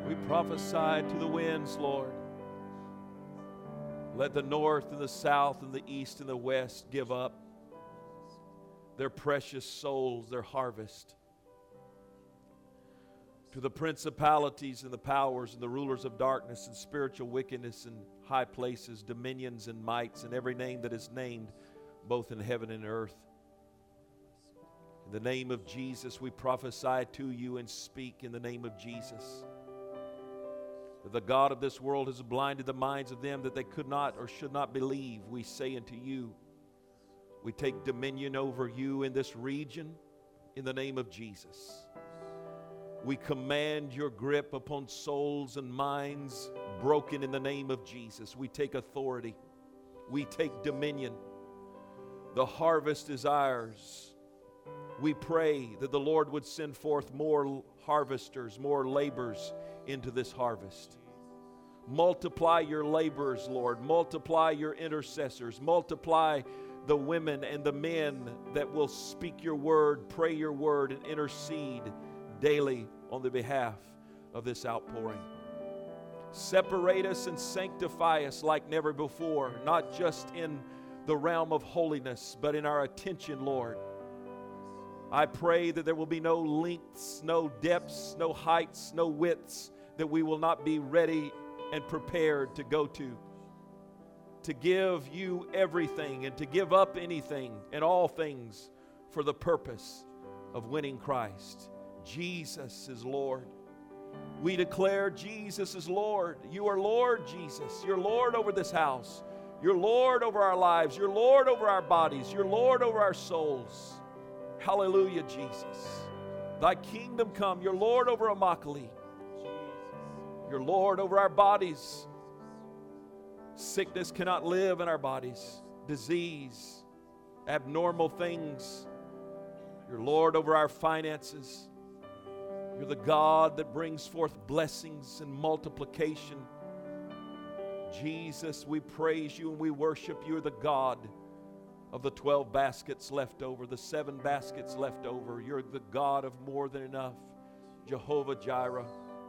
We prophesy to the winds, Lord. Let the north and the south and the east and the west give up their precious souls, their harvest. To the principalities and the powers and the rulers of darkness and spiritual wickedness in high places, dominions and mights, and every name that is named, both in heaven and earth. In the name of Jesus, we prophesy to you and speak in the name of Jesus. That the God of this world has blinded the minds of them that they could not or should not believe. We say unto you, we take dominion over you in this region in the name of Jesus. We command your grip upon souls and minds broken in the name of Jesus. We take authority. We take dominion. The harvest is ours. We pray that the Lord would send forth more harvesters, more laborers into this harvest. Multiply your laborers, Lord. Multiply your intercessors. Multiply the women and the men that will speak your word, pray your word, and intercede daily on the behalf of this outpouring. Separate us and sanctify us like never before, not just in the realm of holiness, but in our attention, Lord. I pray that there will be no lengths, no depths, no heights, no widths that we will not be ready and prepared to go to give you everything and to give up anything and all things for the purpose of winning Christ. Jesus is Lord. We declare Jesus is Lord. You are Lord, Jesus. You're Lord over this house. You're Lord over our lives. You're Lord over our bodies. You're Lord over our souls. Hallelujah, Jesus. Thy kingdom come. You're Lord over Immokalee. You're Lord over our bodies. Sickness cannot live in our bodies. Disease, abnormal things. You're Lord over our finances. You're the God that brings forth blessings and multiplication. Jesus, we praise you and we worship you. You're the God of the 12 baskets left over, the 7 baskets left over. You're the God of more than enough. Jehovah Jireh,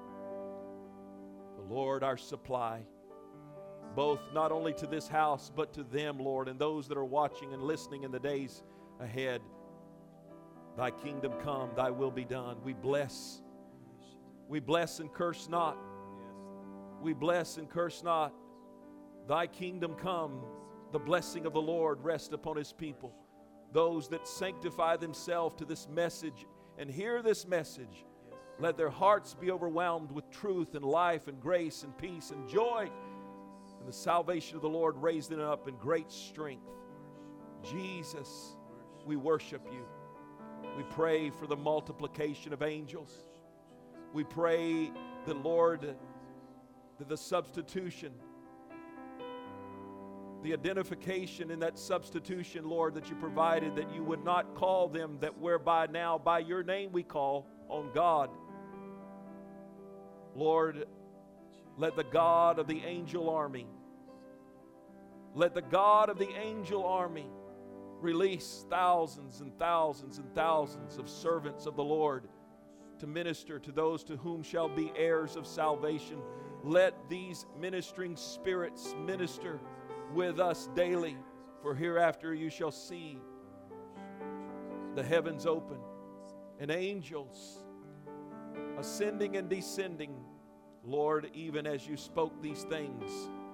the Lord our supply, both not only to this house but to them, Lord, and those that are watching and listening in the days ahead. Thy kingdom come, thy will be done. We bless and curse not. We bless and curse not. Thy kingdom come. The blessing of the Lord rest upon his people. Those that sanctify themselves to this message and hear this message, let their hearts be overwhelmed with truth and life and grace and peace and joy. And the salvation of the Lord raise them up in great strength. Jesus, we worship you. We pray for the multiplication of angels. We pray that, Lord, that the substitution, the identification in that substitution, Lord, that you provided, that you would not call them that whereby now by your name we call on God. Lord, let the God of the angel army, let the God of the angel army release thousands and thousands and thousands of servants of the Lord to minister to those to whom shall be heirs of salvation. Let these ministering spirits minister with us daily, for hereafter you shall see the heavens open and angels ascending and descending. Lord, even as you spoke these things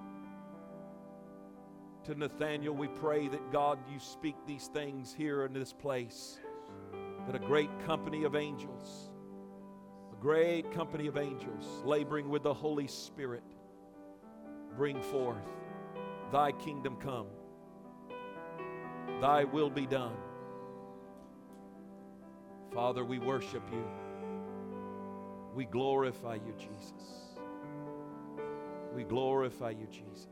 to Nathanael, we pray that, God, you speak these things here in this place, that a great company of angels, laboring with the Holy Spirit, bring forth thy kingdom come, thy will be done. Father, we worship you. We glorify you, Jesus. We glorify you, Jesus.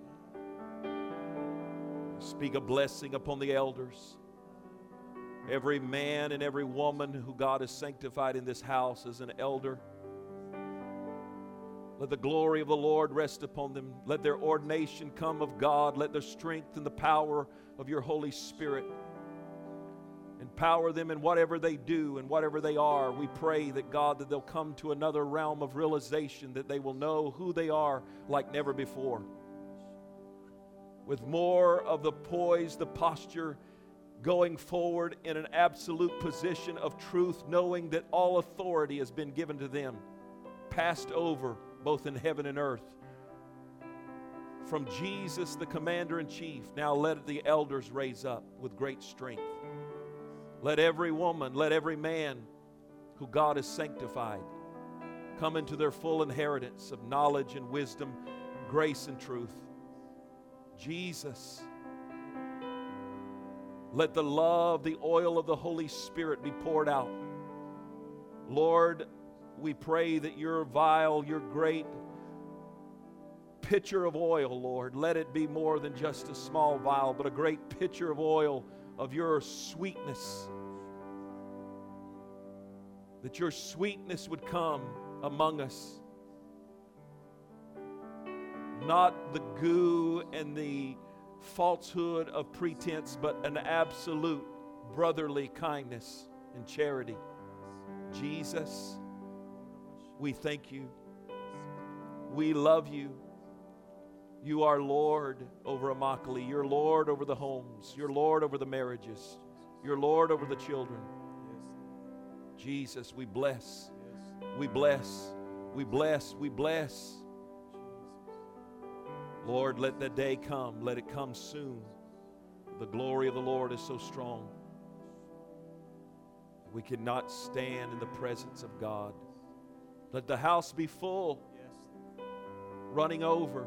Speak a blessing upon the elders. Every man and every woman who God has sanctified in this house as an elder. Let the glory of the Lord rest upon them. Let their ordination come of God. Let their strength and the power of your Holy Spirit Empower them in whatever they do and whatever they are. We pray that, God, that they'll come to another realm of realization, that they will know who they are like never before. With more of the poise, the posture, going forward in an absolute position of truth, knowing that all authority has been given to them, passed over both in heaven and earth. From Jesus, the commander-in-chief, now let the elders raise up with great strength. Let every woman, let every man who God has sanctified come into their full inheritance of knowledge and wisdom, grace and truth. Jesus, let the love, the oil of the Holy Spirit be poured out. Lord, we pray that your vial, your great pitcher of oil, Lord, let it be more than just a small vial, but a great pitcher of oil of your sweetness. That your sweetness would come among us. Not the goo and the falsehood of pretense, but an absolute brotherly kindness and charity. Jesus, we thank you. We love you. You are Lord over Immokalee. You're Lord over the homes. You're Lord over the marriages. You're Lord over the children. Jesus, we bless. We bless. We bless. We bless. Lord, let that day come. Let it come soon. The glory of the Lord is so strong. We cannot stand in the presence of God. Let the house be full, running over.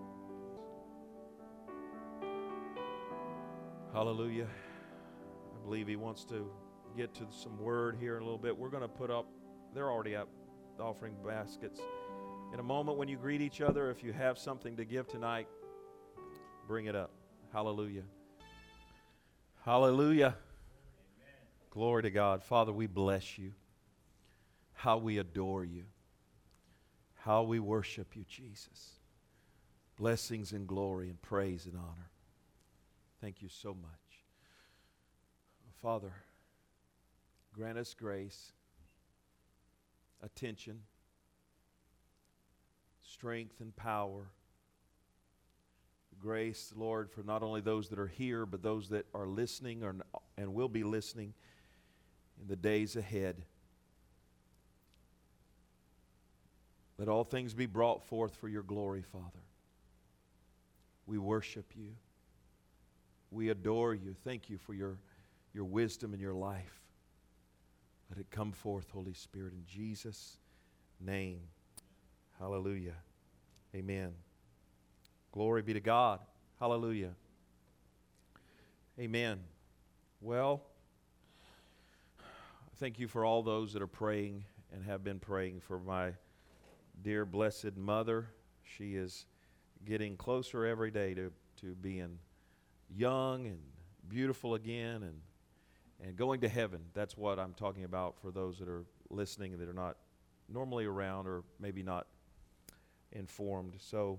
Hallelujah. I believe he wants to get to some word here in a little bit. We're going to put up, they're already up, the offering baskets. In a moment when you greet each other, if you have something to give tonight, bring it up. Hallelujah. Hallelujah. Amen. Glory to God. Father, we bless you. How we adore you. How we worship you, Jesus. Blessings and glory and praise and honor. Thank you so much. Father, grant us grace, attention, strength and power. Grace, Lord, for not only those that are here, but those that are listening and will be listening in the days ahead. Let all things be brought forth for your glory, Father. We worship you. We adore you. Thank you for your wisdom and your life. Let it come forth, Holy Spirit, in Jesus' name. Hallelujah. Amen. Glory be to God. Hallelujah. Amen. Well, thank you for all those that are praying and have been praying for my dear blessed mother. She is getting closer every day to being young and beautiful again and going to heaven. That's what I'm talking about for those that are listening and that are not normally around or maybe not informed. So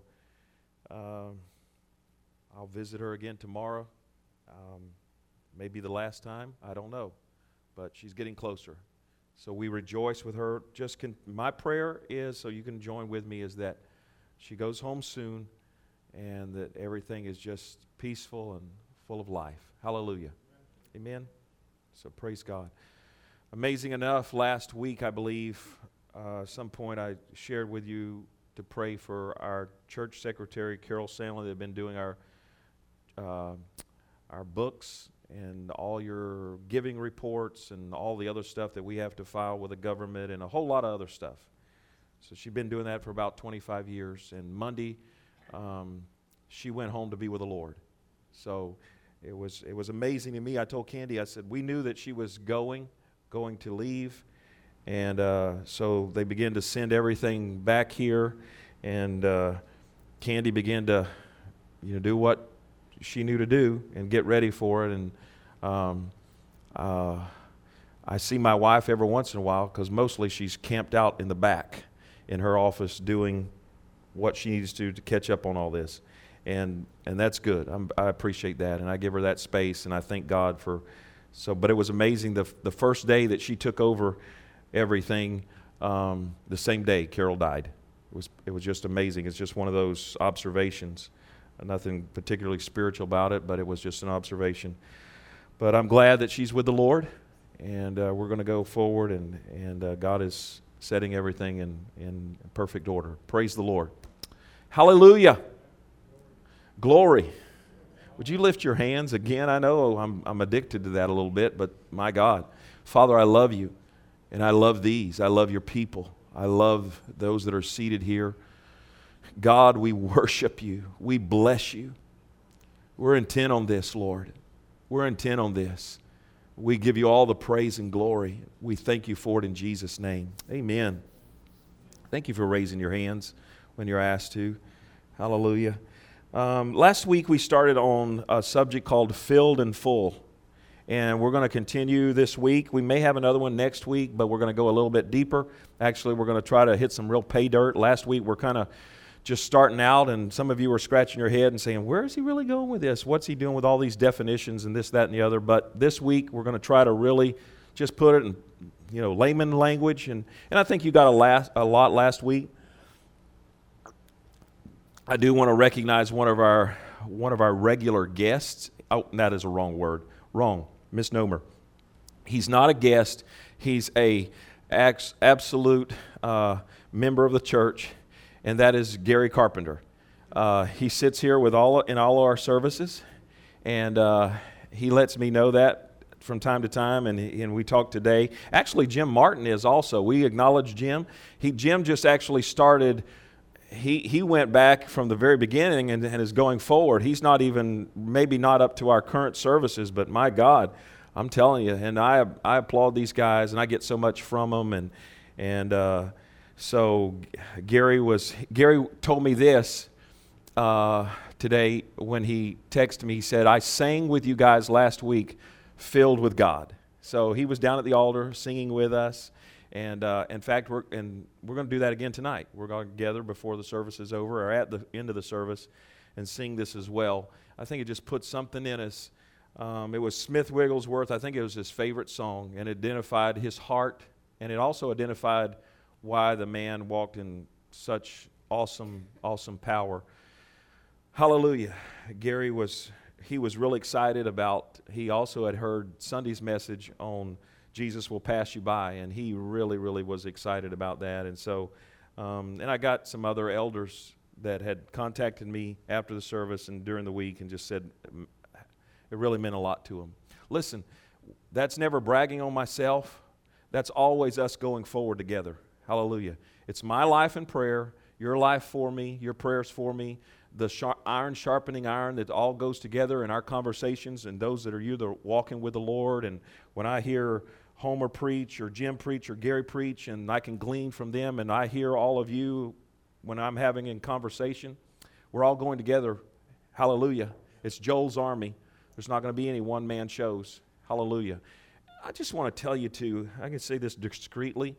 I'll visit her again tomorrow. Maybe the last time. I don't know. But she's getting closer. So we rejoice with her. My prayer is, so you can join with me, is that she goes home soon and that everything is just peaceful and full of life. Hallelujah. Amen. So praise God. Amazing enough, last week, I believe, some point I shared with you to pray for our church secretary, Carol Sandlin. They've been doing our books and all your giving reports and all the other stuff that we have to file with the government and a whole lot of other stuff. So she's been doing that for about 25 years. And Monday, she went home to be with the Lord. So it was amazing to me. I told Candy, I said, we knew that she was going to leave. And so they began to send everything back here. And Candy began to do what she knew to do and get ready for it. And I see my wife every once in a while because mostly she's camped out in the back in her office doing what she needs to catch up on all this. And that's good. I appreciate that, and I give her that space, and I thank God for So, but it was amazing. The first day that she took over everything, the same day Carol died. It was just amazing. It's just one of those observations. Nothing particularly spiritual about it, but it was just an observation. But I'm glad that she's with the Lord, and we're going to go forward, and God is setting everything in perfect order. Praise the Lord. Hallelujah. Glory. Would you lift your hands again? I know I'm addicted to that a little bit, but my God. Father, I love you, and I love these. I love your people. I love those that are seated here. God, we worship you. We bless you. We're intent on this, Lord. We're intent on this. We give you all the praise and glory. We thank you for it in Jesus' name. Amen. Thank you for raising your hands when you're asked to. Hallelujah. Last week we started on a subject called Filled and Full. And we're going to continue this week. We may have another one next week, but we're going to go a little bit deeper. Actually, we're going to try to hit some real pay dirt. Last week we're kind of just starting out, and some of you were scratching your head and saying, where is he really going with this? What's he doing with all these definitions and this, that, and the other? But this week we're going to try to really just put it in layman language. And I think you got a lot last week. I do want to recognize one of our regular guests. Oh, that is a wrong word. Wrong. Misnomer. He's not a guest. He's a absolute member of the church, and that is Gary Carpenter. He sits here in all of our services, and he lets me know that from time to time, and we talk today. Actually, Jim Martin is also. We acknowledge Jim. Jim just actually started. He went back from the very beginning and is going forward. He's not even, maybe not up to our current services, but my God, I'm telling you, and I applaud these guys, and I get so much from them, and so Gary told me this today when he texted me. He said, I sang with you guys last week, filled with God. So he was down at the altar singing with us. And in fact, we're going to do that again tonight. We're going to gather before the service is over or at the end of the service and sing this as well. I think it just puts something in us. It was Smith Wigglesworth. I think it was his favorite song, and it identified his heart, and it also identified why the man walked in such awesome power. Hallelujah. Gary was really excited about, he also had heard Sunday's message on Jesus will pass you by, and he really, really was excited about that. And so, and I got some other elders that had contacted me after the service and during the week and just said it really meant a lot to them. Listen, that's never bragging on myself. That's always us going forward together. Hallelujah. It's my life in prayer, your life for me, your prayers for me, the iron sharpening iron that all goes together in our conversations, and those that are either walking with the Lord. And when I hear Homer preach or Jim preach or Gary preach, and I can glean from them, and I hear all of you when I'm having in conversation, we're all going together. Hallelujah. It's Joel's army. There's not going to be any one-man shows. Hallelujah. I just want to tell you too, I can say this discreetly,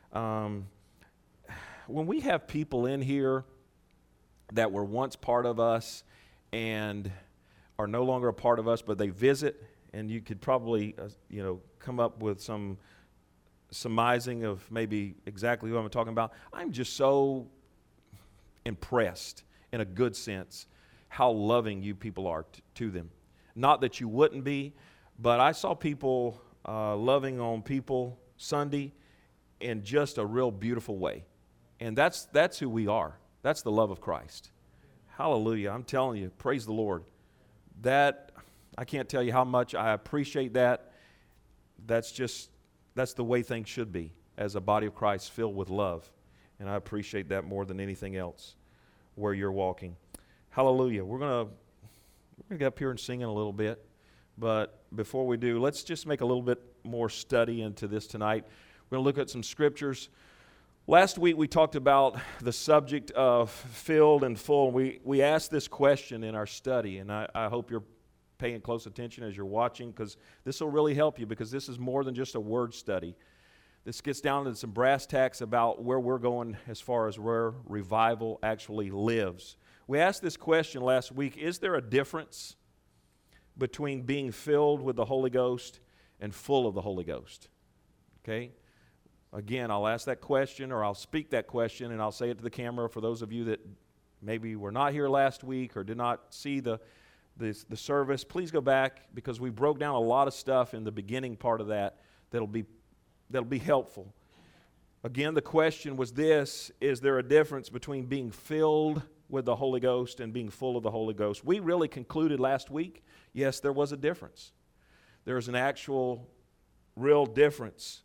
when we have people in here that were once part of us and are no longer a part of us, but they visit, and you could probably, come up with some surmising of maybe exactly who I'm talking about. I'm just so impressed, in a good sense, how loving you people are to them. Not that you wouldn't be, but I saw people loving on people Sunday in just a real beautiful way. And that's who we are. That's the love of Christ. Hallelujah. I'm telling you, praise the Lord. That, I can't tell you how much I appreciate that. That's the way things should be as a body of Christ filled with love. And I appreciate that more than anything else where you're walking. Hallelujah. We're going to get up here and sing in a little bit. But before we do, let's just make a little bit more study into this tonight. We're going to look at some scriptures. Last week we talked about the subject of filled and full. We asked this question in our study, and I hope you're paying close attention as you're watching, because this will really help you, because this is more than just a word study. This gets down to some brass tacks about where we're going as far as where revival actually lives. We asked this question last week: is there a difference between being filled with the Holy Ghost and full of the Holy Ghost? Okay? Again, I'll ask that question, or I'll speak that question, and I'll say it to the camera for those of you that maybe were not here last week or did not see the service. Please go back, because we broke down a lot of stuff in the beginning part of that'll be helpful. Again, the question was this: is there a difference between being filled with the Holy Ghost and being full of the Holy Ghost? We really concluded last week, yes, there was a difference. There's an actual, real difference.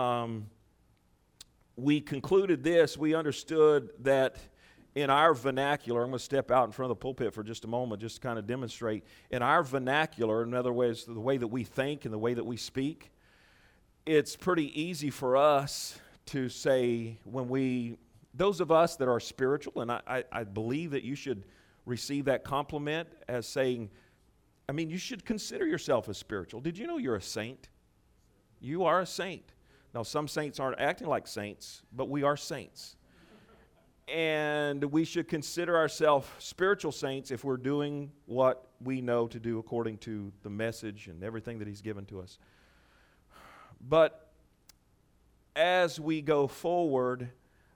We concluded this. We understood that in our vernacular, I'm going to step out in front of the pulpit for just a moment, just to kind of demonstrate. In our vernacular, in other words, the way that we think and the way that we speak, it's pretty easy for us to say, those of us that are spiritual, and I believe that you should receive that compliment as saying, you should consider yourself as spiritual. Did you know you're a saint? You are a saint. Now, some saints aren't acting like saints, but we are saints. And we should consider ourselves spiritual saints if we're doing what we know to do according to the message and everything that He's given to us. But as we go forward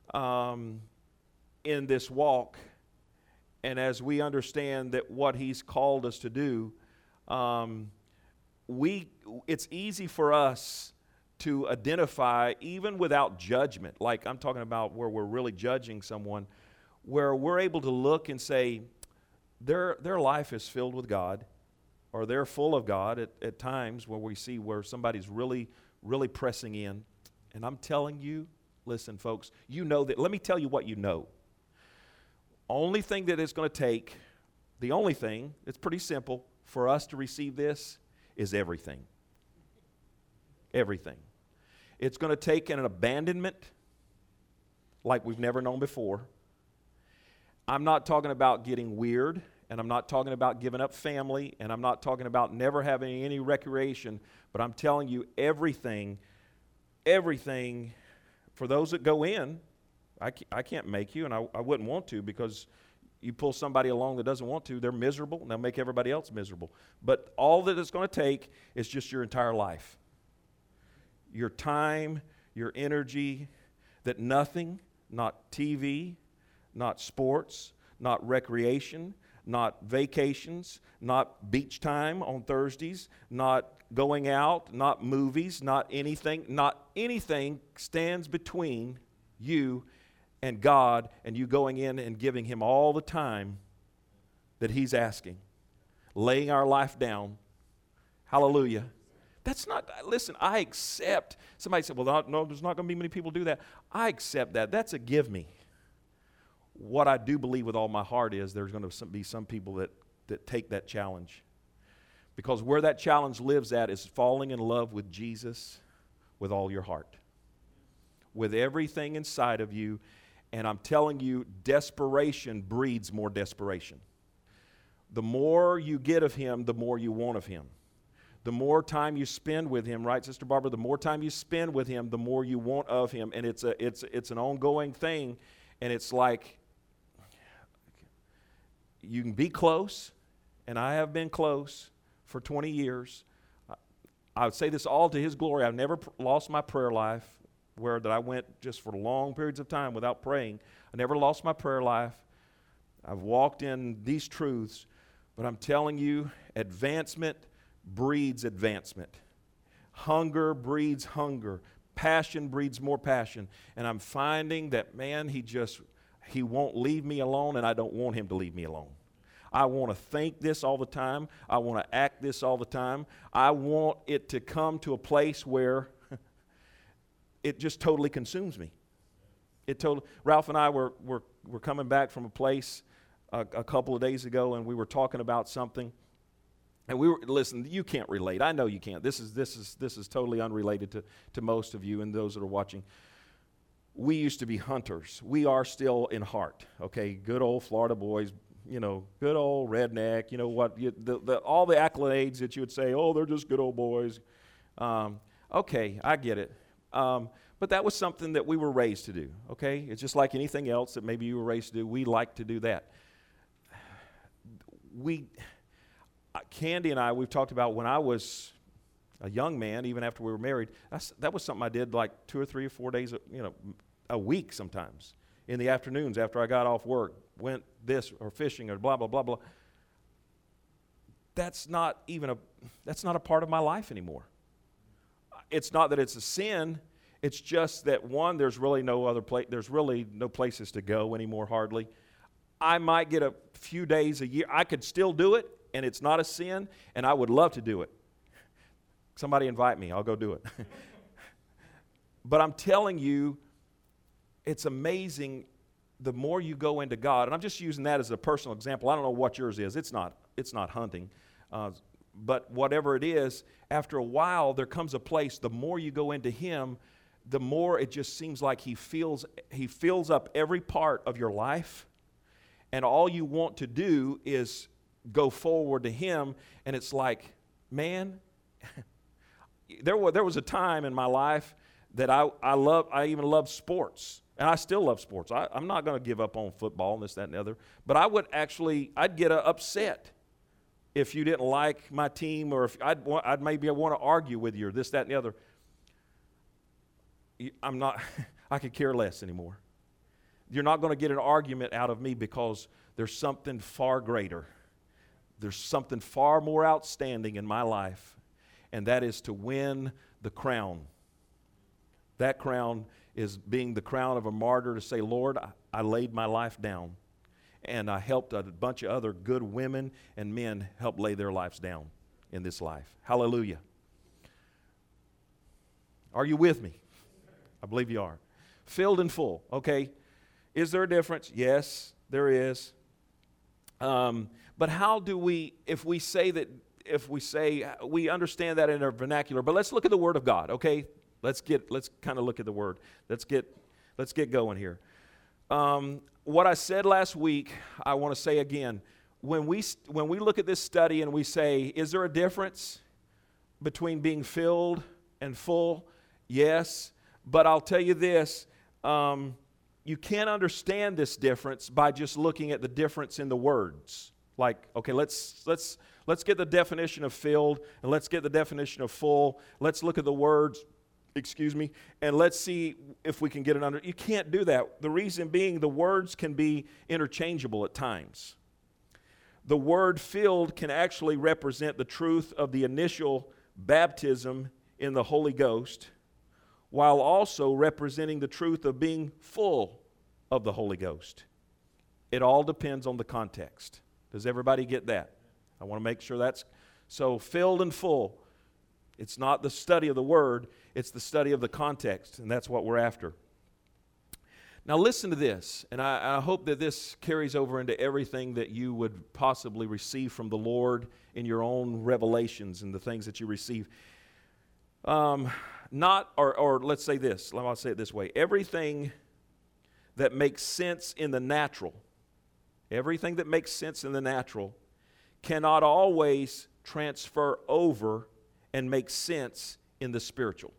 in this walk, and as we understand that what He's called us to do, it's easy for us to identify, even without judgment, like I'm talking about where we're really judging someone, where we're able to look and say, their life is filled with God, or they're full of God at times where we see where somebody's really, really pressing in. And I'm telling you, listen, folks, you know that. Let me tell you what you know. Only thing that it's going to take, the only thing, it's pretty simple, for us to receive this is everything. Everything. It's going to take an abandonment like we've never known before. I'm not talking about getting weird, and I'm not talking about giving up family, and I'm not talking about never having any recreation, but I'm telling you everything, for those that go in, I can't make you, and I wouldn't want to, because you pull somebody along that doesn't want to, they're miserable, and they'll make everybody else miserable. But all that it's going to take is just your entire life. Your time, your energy, that nothing, not TV, not sports, not recreation, not vacations, not beach time on Thursdays, not going out, not movies, not anything stands between you and God and you going in and giving Him all the time that He's asking. Laying our life down. Hallelujah. That's not, listen, I accept. Somebody said, well, no, there's not going to be many people do that. I accept that. That's a give me. What I do believe with all my heart is there's going to be some people that take that challenge. Because where that challenge lives at is falling in love with Jesus with all your heart. With everything inside of you. And I'm telling you, desperation breeds more desperation. The more you get of Him, the more you want of Him. The more time you spend with Him, right, Sister Barbara? The more time you spend with Him, the more you want of Him. And it's an ongoing thing. And it's like you can be close, and I have been close for 20 years. I would say this all to His glory. I've never lost my prayer life, where that I went just for long periods of time without praying. I never lost my prayer life. I've walked in these truths. But I'm telling you, advancement breeds advancement. Hunger breeds hunger. Passion breeds more passion. And I'm finding that, man, He won't leave me alone, and I don't want Him to leave me alone. I want to think this all the time. I want to act this all the time. I want it to come to a place where it just totally consumes me. Ralph and I were coming back from a place a couple of days ago, and we were talking about something. And listen, you can't relate. I know you can't. This is totally unrelated to most of you and those that are watching. We used to be hunters. We are still in heart, okay? Good old Florida boys, good old redneck, all the accolades that you would say, oh, they're just good old boys. Okay, I get it. But that was something that we were raised to do, okay? It's just like anything else that maybe you were raised to do. We like to do that. Candy and I, we've talked about when I was a young man, even after we were married, that was something I did like 2 or 3 or 4 days, a week sometimes. In the afternoons after I got off work, went this or fishing or blah, blah, blah, blah. That's not a part of my life anymore. It's not that it's a sin. It's just that, one, there's really no other place. There's really no places to go anymore, hardly. I might get a few days a year. I could still do it, and it's not a sin, and I would love to do it. Somebody invite me. I'll go do it. But I'm telling you, it's amazing the more you go into God. And I'm just using that as a personal example. I don't know what yours is. It's not hunting. But whatever it is, after a while, there comes a place, the more you go into Him, the more it just seems like He fills up every part of your life. And all you want to do is go forward to Him. And it's like, man, there was a time in my life that I even loved sports. And I still love sports. I'm not going to give up on football and this, that, and the other. But I'd get upset if you didn't like my team, or if I'd maybe want to argue with you, or this, that, and the other. I could care less anymore. You're not going to get an argument out of me, because there's something far greater. There's something far more outstanding in my life, and that is to win the crown. That crown is being the crown of a martyr, to say, Lord, I laid my life down, and I helped a bunch of other good women and men help lay their lives down in this life. Hallelujah. Are you with me? I believe you are. Filled and full. Okay. Is there a difference? Yes, there is. But how do we, if we say we understand that in our vernacular, but let's look at the Word of God, okay? Let's kind of look at the Word. Let's get going here. What I said last week, I want to say again. When we look at this study and we say, is there a difference between being filled and full? Yes, but I'll tell you this. You can't understand this difference by just looking at the difference in the words. Like, okay, let's get the definition of filled, and let's get the definition of full. Let's look at the words, and let's see if we can get it under. You can't do that. The reason being, the words can be interchangeable at times. The word filled can actually represent the truth of the initial baptism in the Holy Ghost, while also representing the truth of being full of the Holy Ghost. It all depends on the context. Does everybody get that? I want to make sure that's so. Filled and full. It's not the study of the word, it's the study of the context, and that's what we're after. Now listen to this, and I hope that this carries over into everything that you would possibly receive from the Lord in your own revelations and the things that you receive. Let's say this, I'll say it this way. Everything that makes sense in the natural, cannot always transfer over and make sense in the spiritual.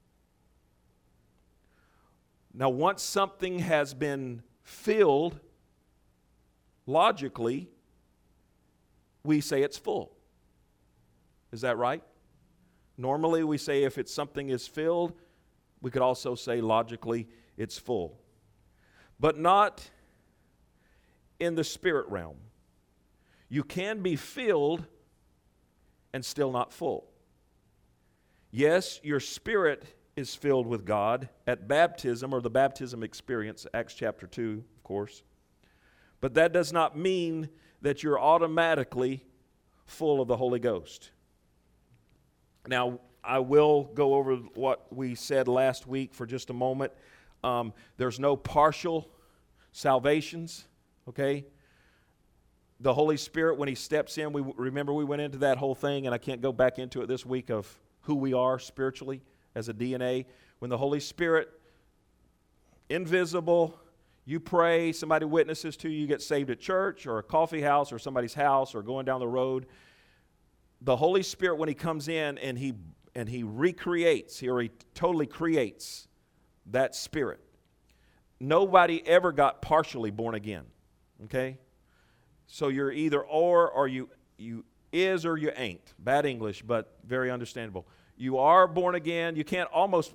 Now, once something has been filled, logically, we say it's full. Is that right? Normally, we say if something is filled, we could also say logically it's full. But not in the spirit realm. You can be filled and still not full. Yes, your spirit is filled with God at baptism, or the baptism experience, Acts chapter 2, of course. But that does not mean that you're automatically full of the Holy Ghost. Now, I will go over what we said last week for just a moment. There's no partial salvations, okay? The Holy Spirit, when He steps in, we went into that whole thing, and I can't go back into it this week, of who we are spiritually as a DNA. When the Holy Spirit, invisible, you pray, somebody witnesses to you, you get saved at church or a coffee house or somebody's house or going down the road. The Holy Spirit, when He comes in and He recreates, or He totally creates that spirit. Nobody ever got partially born again, okay? So you're either or you is or you ain't. Bad English, but very understandable. You are born again. You can't almost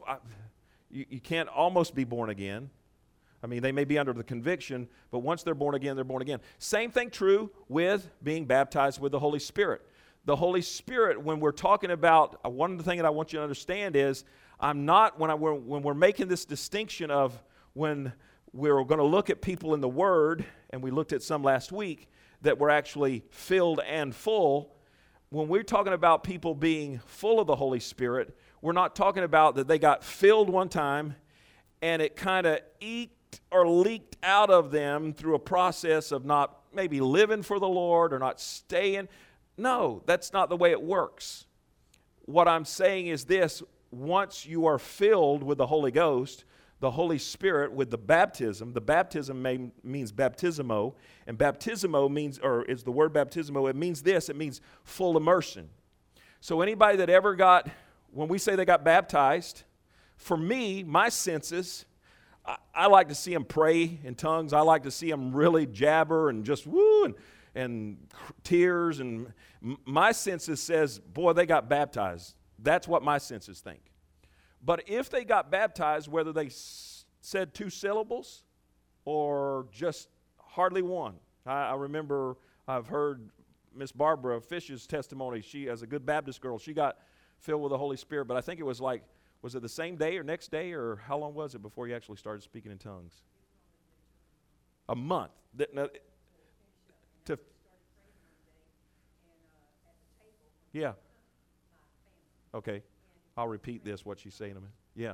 be born again. I mean, they may be under the conviction, but once they're born again, they're born again. Same thing true with being baptized with the Holy Spirit. The Holy Spirit, when we're talking about, one of the things that I want you to understand is, when we're making this distinction of when we're going to look at people in the Word, and we looked at some last week, that were actually filled and full. When we're talking about people being full of the Holy Spirit, we're not talking about that they got filled one time and it kind of eked or leaked out of them through a process of not maybe living for the Lord or not staying. No, that's not the way it works. What I'm saying is this: once you are filled with the Holy Ghost, the Holy Spirit, with the baptism means baptismo, and baptismo means, or is the word baptismo, it means this: it means full immersion. So anybody that ever got, when we say they got baptized, for me, my senses, I like to see them pray in tongues. I like to see them really jabber and just woo and tears, and my senses says, boy, they got baptized. That's what my senses think. But if they got baptized, whether they said 2 syllables or just hardly one. I remember I've heard Miss Barbara Fish's testimony. She, as a good Baptist girl, she got filled with the Holy Spirit. But I think it was was it the same day or next day, or how long was it before you actually started speaking in tongues? A month. Yeah. Okay. I'll repeat this, what she's saying to me. Yeah.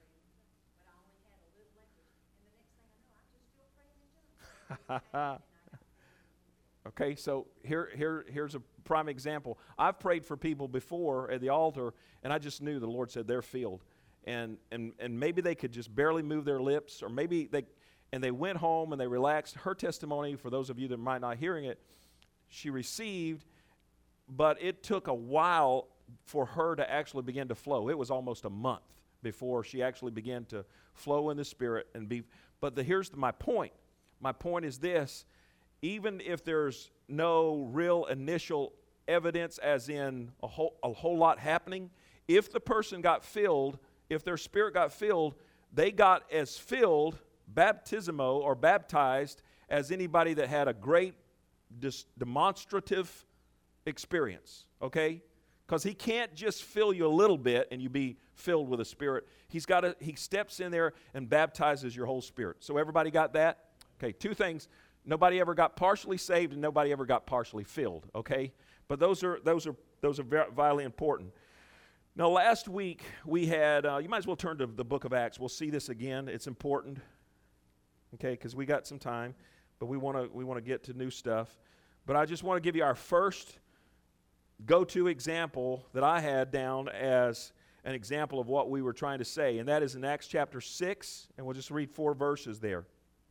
Okay, so here's a prime example. I've prayed for people before at the altar, and I just knew the Lord said they're filled. And maybe they could just barely move their lips, or maybe they went home and they relaxed. Her testimony, for those of you that might not hearing it, she received, but it took a while for her to actually begin to flow. It was almost a month before she actually began to flow in the Spirit and be. But here's my point. My point is this: even if there's no real initial evidence, as in a whole lot happening, if the person got filled, if their spirit got filled, they got as filled, baptismo or baptized, as anybody that had a great demonstrative experience. Okay? Because he can't just fill you a little bit and you be filled with the Spirit. He steps in there and baptizes your whole spirit. So everybody got that? Okay, 2 things. Nobody ever got partially saved and nobody ever got partially filled, okay? But those are vitally important. Now, last week we had, you might as well turn to the book of Acts. We'll see this again. It's important, okay, because we got some time, but we want to get to new stuff. But I just want to give you our first go-to example that I had down as an example of what we were trying to say, and that is in Acts chapter 6, and we'll just read 4 verses there.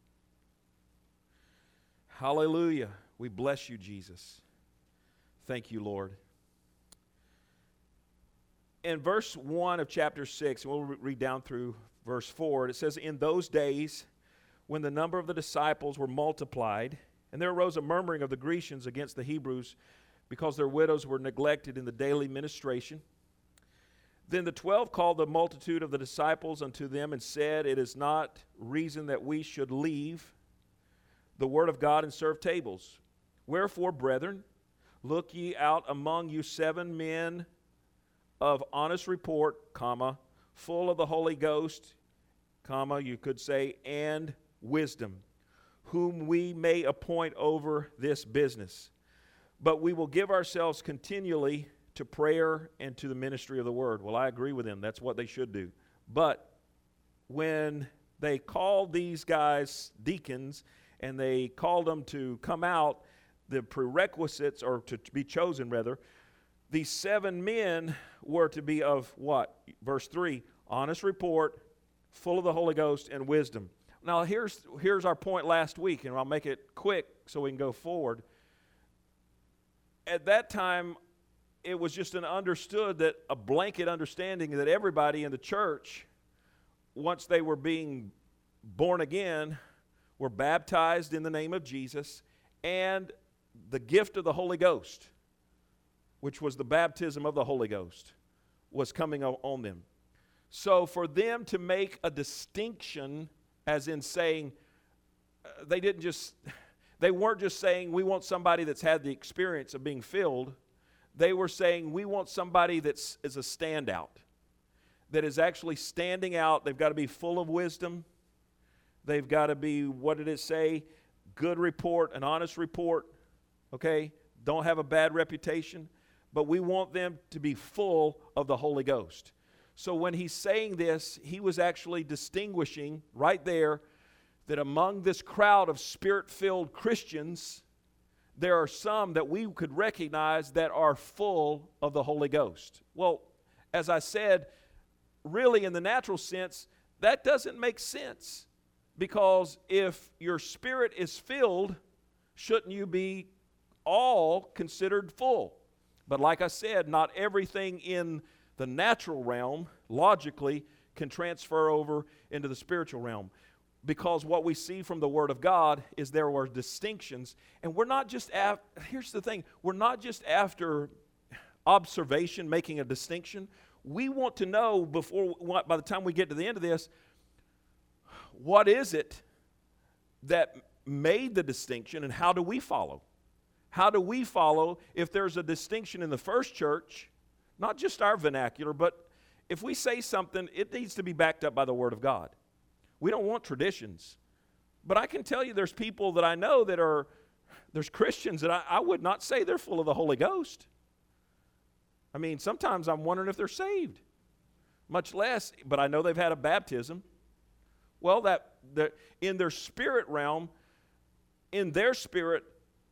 Hallelujah. We bless you, Jesus. Thank you, Lord. In verse 1 of chapter 6, and we'll read down through verse 4, it says, "In those days, when the number of the disciples were multiplied, and there arose a murmuring of the Grecians against the Hebrews, because their widows were neglected in the daily ministration. Then the 12 called the multitude of the disciples unto them and said, It is not reason that we should leave the word of God and serve tables. Wherefore, brethren, look ye out among you 7 men of honest report, comma, full of the Holy Ghost, comma, you could say, and wisdom, whom we may appoint over this business. But we will give ourselves continually to prayer and to the ministry of the word." Well, I agree with them. That's what they should do. But when they called these guys deacons and they called them to come out, the prerequisites, or to be chosen rather, these 7 men were to be of what? Verse 3, honest report, full of the Holy Ghost and wisdom. Now here's our point last week, and I'll make it quick so we can go forward. At that time, it was just a blanket understanding that everybody in the church, once they were being born again, were baptized in the name of Jesus, and the gift of the Holy Ghost, which was the baptism of the Holy Ghost. was coming on them. So for them to make a distinction, as in saying, they weren't just saying we want somebody that's had the experience of being filled. They were saying we want somebody that is a standout, that is actually standing out. They've got to be full of wisdom. They've got to be, what did it say? Good report, an honest report, okay? Don't have a bad reputation. But we want them to be full of the Holy Ghost. So when he's saying this, he was actually distinguishing right there that among this crowd of Spirit-filled Christians, there are some that we could recognize that are full of the Holy Ghost. Well, as I said, really in the natural sense, that doesn't make sense. Because if your spirit is filled, shouldn't you be all considered full? But like I said, not everything in the natural realm, logically, can transfer over into the spiritual realm. Because what we see from the Word of God is there were distinctions. And we're not just here's the thing, we're not just after observation making a distinction. We want to know by the time we get to the end of this, what is it that made the distinction and how do we follow? How do we follow if there's a distinction in the first church, not just our vernacular, but if we say something, it needs to be backed up by the Word of God. We don't want traditions. But I can tell you there's people that I know there's Christians that I would not say they're full of the Holy Ghost. I mean, sometimes I'm wondering if they're saved. Much less, but I know they've had a baptism. Well, in their spirit realm, in their spirit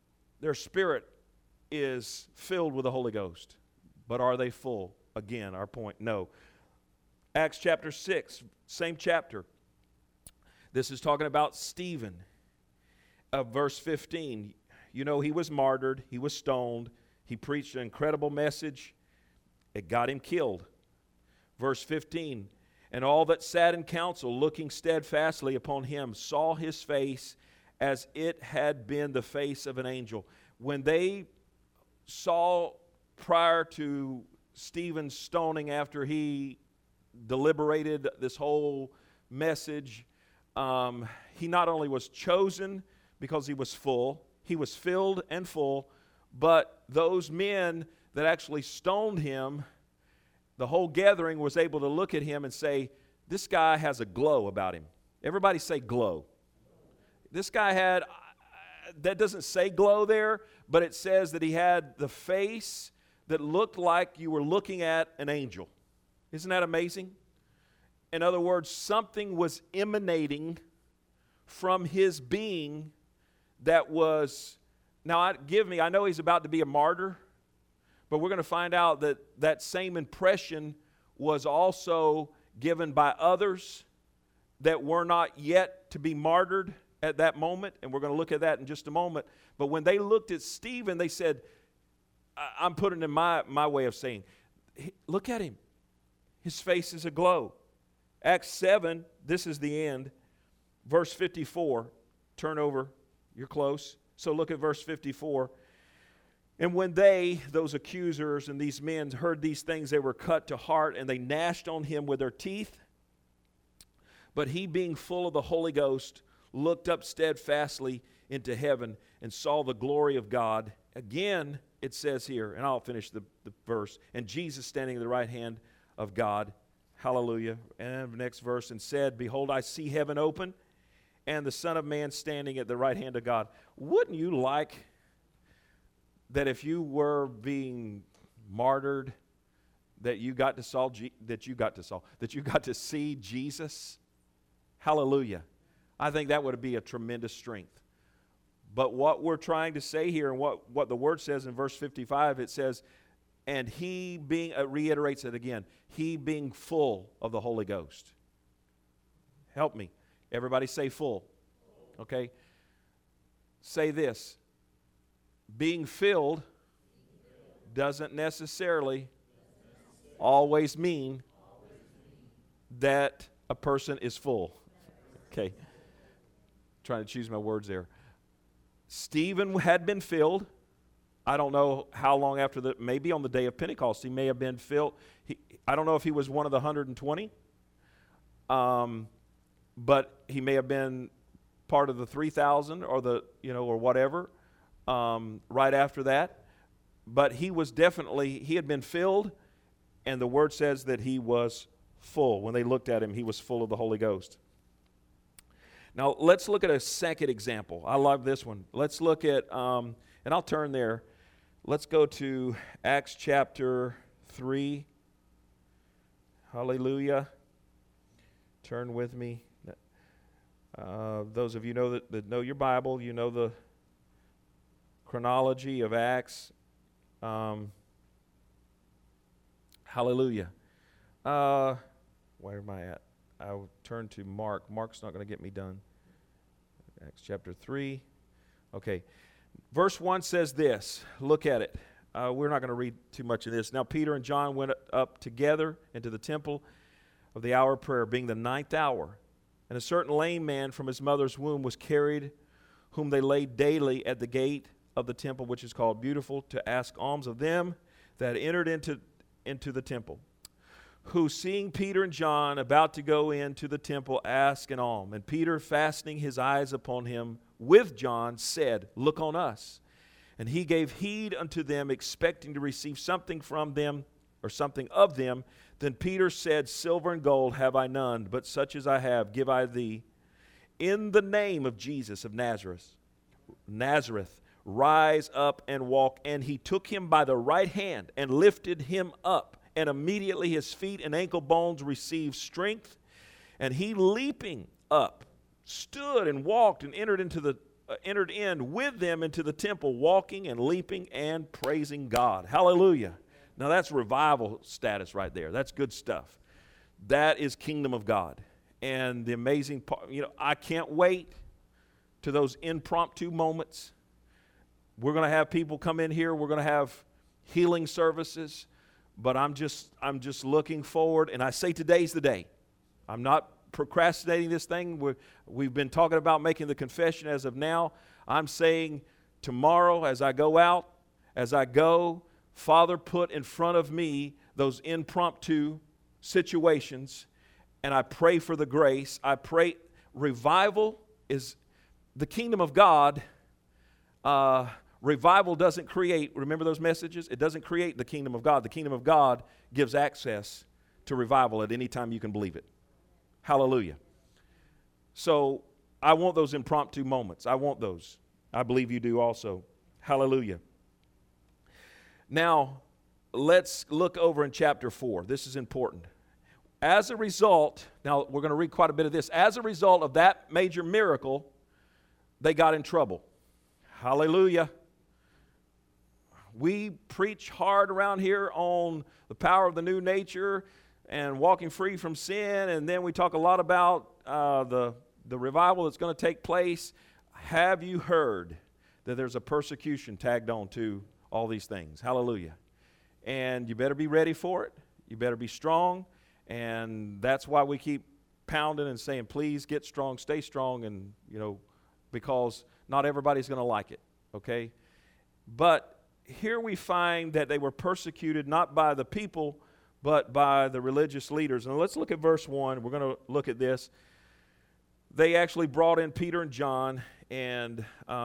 is filled with the Holy Ghost. But are they full? Again, our point, no. Acts chapter 6, same chapter. This is talking about Stephen. Verse 15, you know, he was martyred, he was stoned, he preached an incredible message. It got him killed. Verse 15, and all that sat in council, looking steadfastly upon him, saw his face as it had been the face of an angel. When they saw prior to Stephen's stoning, after he deliberated this whole message, he not only was chosen because he was full, he was filled and full, but those men that actually stoned him, the whole gathering was able to look at him and say, this guy has a glow about him. Everybody say glow. This guy had, that doesn't say glow there, but it says that he had the face that looked like you were looking at an angel. Isn't that amazing? In other words, something was emanating from his being that was, I know he's about to be a martyr, but we're going to find out that that same impression was also given by others that were not yet to be martyred at that moment, and we're going to look at that in just a moment. But when they looked at Stephen, they said, I'm putting in my way of saying, look at him. His face is aglow. Acts 7, this is the end. Verse 54, turn over, you're close. So look at verse 54. And when those accusers and these men, heard these things, they were cut to heart, and they gnashed on him with their teeth. But he, being full of the Holy Ghost, looked up steadfastly into heaven and saw the glory of God. Again, it says here, and I'll finish the verse, and Jesus standing at the right hand of God. Hallelujah. And the next verse, and said, behold, I see heaven open, and the Son of Man standing at the right hand of God. Wouldn't you like that if you were being martyred, that you got to see Jesus? Hallelujah. I think that would be a tremendous strength. But what we're trying to say here, and what the word says in verse 55, it says, and he being, reiterates it again, he being full of the Holy Ghost. Help me. Everybody say full. Okay? Say this. Being filled doesn't necessarily always mean that a person is full. Okay. Trying to choose my words there. Stephen had been filled. I don't know how long after maybe on the day of Pentecost, he may have been filled. I don't know if he was one of the 120, but he may have been part of the 3,000 or or whatever right after that. But he had been filled, and the word says that he was full. When they looked at him, he was full of the Holy Ghost. Now, let's look at a second example. I love this one. Let's look at, and I'll turn there. Let's go to Acts chapter 3. Hallelujah. Turn with me. Those of you that know your Bible, you know the chronology of Acts. Hallelujah. Where am I at? I'll turn to Mark. Mark's not going to get me done. Acts chapter 3. Okay. Verse 1 says this. Look at it. We're not going to read too much of this. Now Peter and John went up together into the temple of the hour of prayer, being the 9th hour. And a certain lame man from his mother's womb was carried, whom they laid daily at the gate of the temple, which is called Beautiful, to ask alms of them that entered into the temple, who, seeing Peter and John about to go into the temple, asked an alms. And Peter, fastening his eyes upon him with John, said, Look on us. And he gave heed unto them, expecting to receive something from them, or something of them. Then Peter said, Silver and gold have I none, but such as I have give I thee. In the name of Jesus of Nazareth, rise up and walk. And he took him by the right hand and lifted him up. And immediately his feet and ankle bones received strength. And he, leaping up, stood and walked and entered in with them into the temple, walking and leaping and praising God. Hallelujah. Now that's revival status right there. That's good stuff. That is kingdom of God. And the amazing part, I can't wait to those impromptu moments. We're going to have people come in here. We're going to have healing services. But I'm just looking forward, and I say today's the day. I'm not procrastinating this thing. We've been talking about making the confession as of now. I'm saying tomorrow as I go, Father, put in front of me those impromptu situations, and I pray for the grace. I pray revival is the kingdom of God. Revival doesn't create, remember those messages? It doesn't create the kingdom of God. The kingdom of God gives access to revival at any time you can believe it. Hallelujah. So I want those impromptu moments. I want those. I believe you do also. Hallelujah. Now, let's look over in chapter 4. This is important. As a result, now we're going to read quite a bit of this. As a result of that major miracle, they got in trouble. Hallelujah. We preach hard around here on the power of the new nature and walking free from sin, and then we talk a lot about the revival that's going to take place. Have you heard that there's a persecution tagged on to all these things? Hallelujah. And you better be ready for it. You better be strong, and that's why we keep pounding and saying, please get strong, stay strong, and because not everybody's going to like it, okay? But here we find that they were persecuted not by the people, but by the religious leaders. And let's look at verse 1. We're going to look at this. They actually brought in Peter and John, and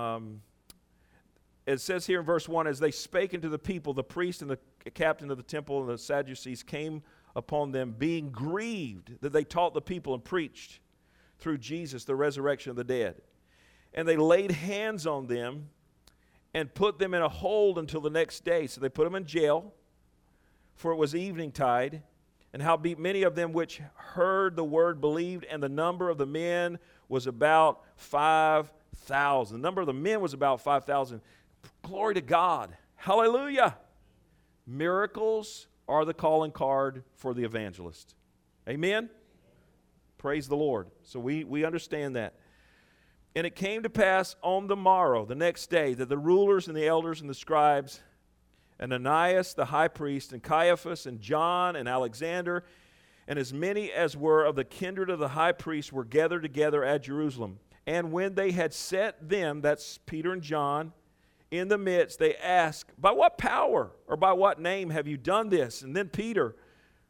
it says here in verse 1, as they spake unto the people, the priest and the captain of the temple and the Sadducees came upon them, being grieved that they taught the people and preached through Jesus the resurrection of the dead. And they laid hands on them and put them in a hold until the next day. So they put them in jail, for it was eventide. And howbeit many of them which heard the word believed, and the number of the men was about 5,000. The number of the men was about 5,000. Glory to God. Hallelujah. Miracles are the calling card for the evangelist. Amen? Praise the Lord. So we understand that. And it came to pass on the morrow, the next day, that the rulers and the elders and the scribes, and Ananias the high priest, and Caiaphas, and John, and Alexander, and as many as were of the kindred of the high priest were gathered together at Jerusalem. And when they had set them, that's Peter and John, in the midst, they asked, by what power or by what name have you done this? And then Peter,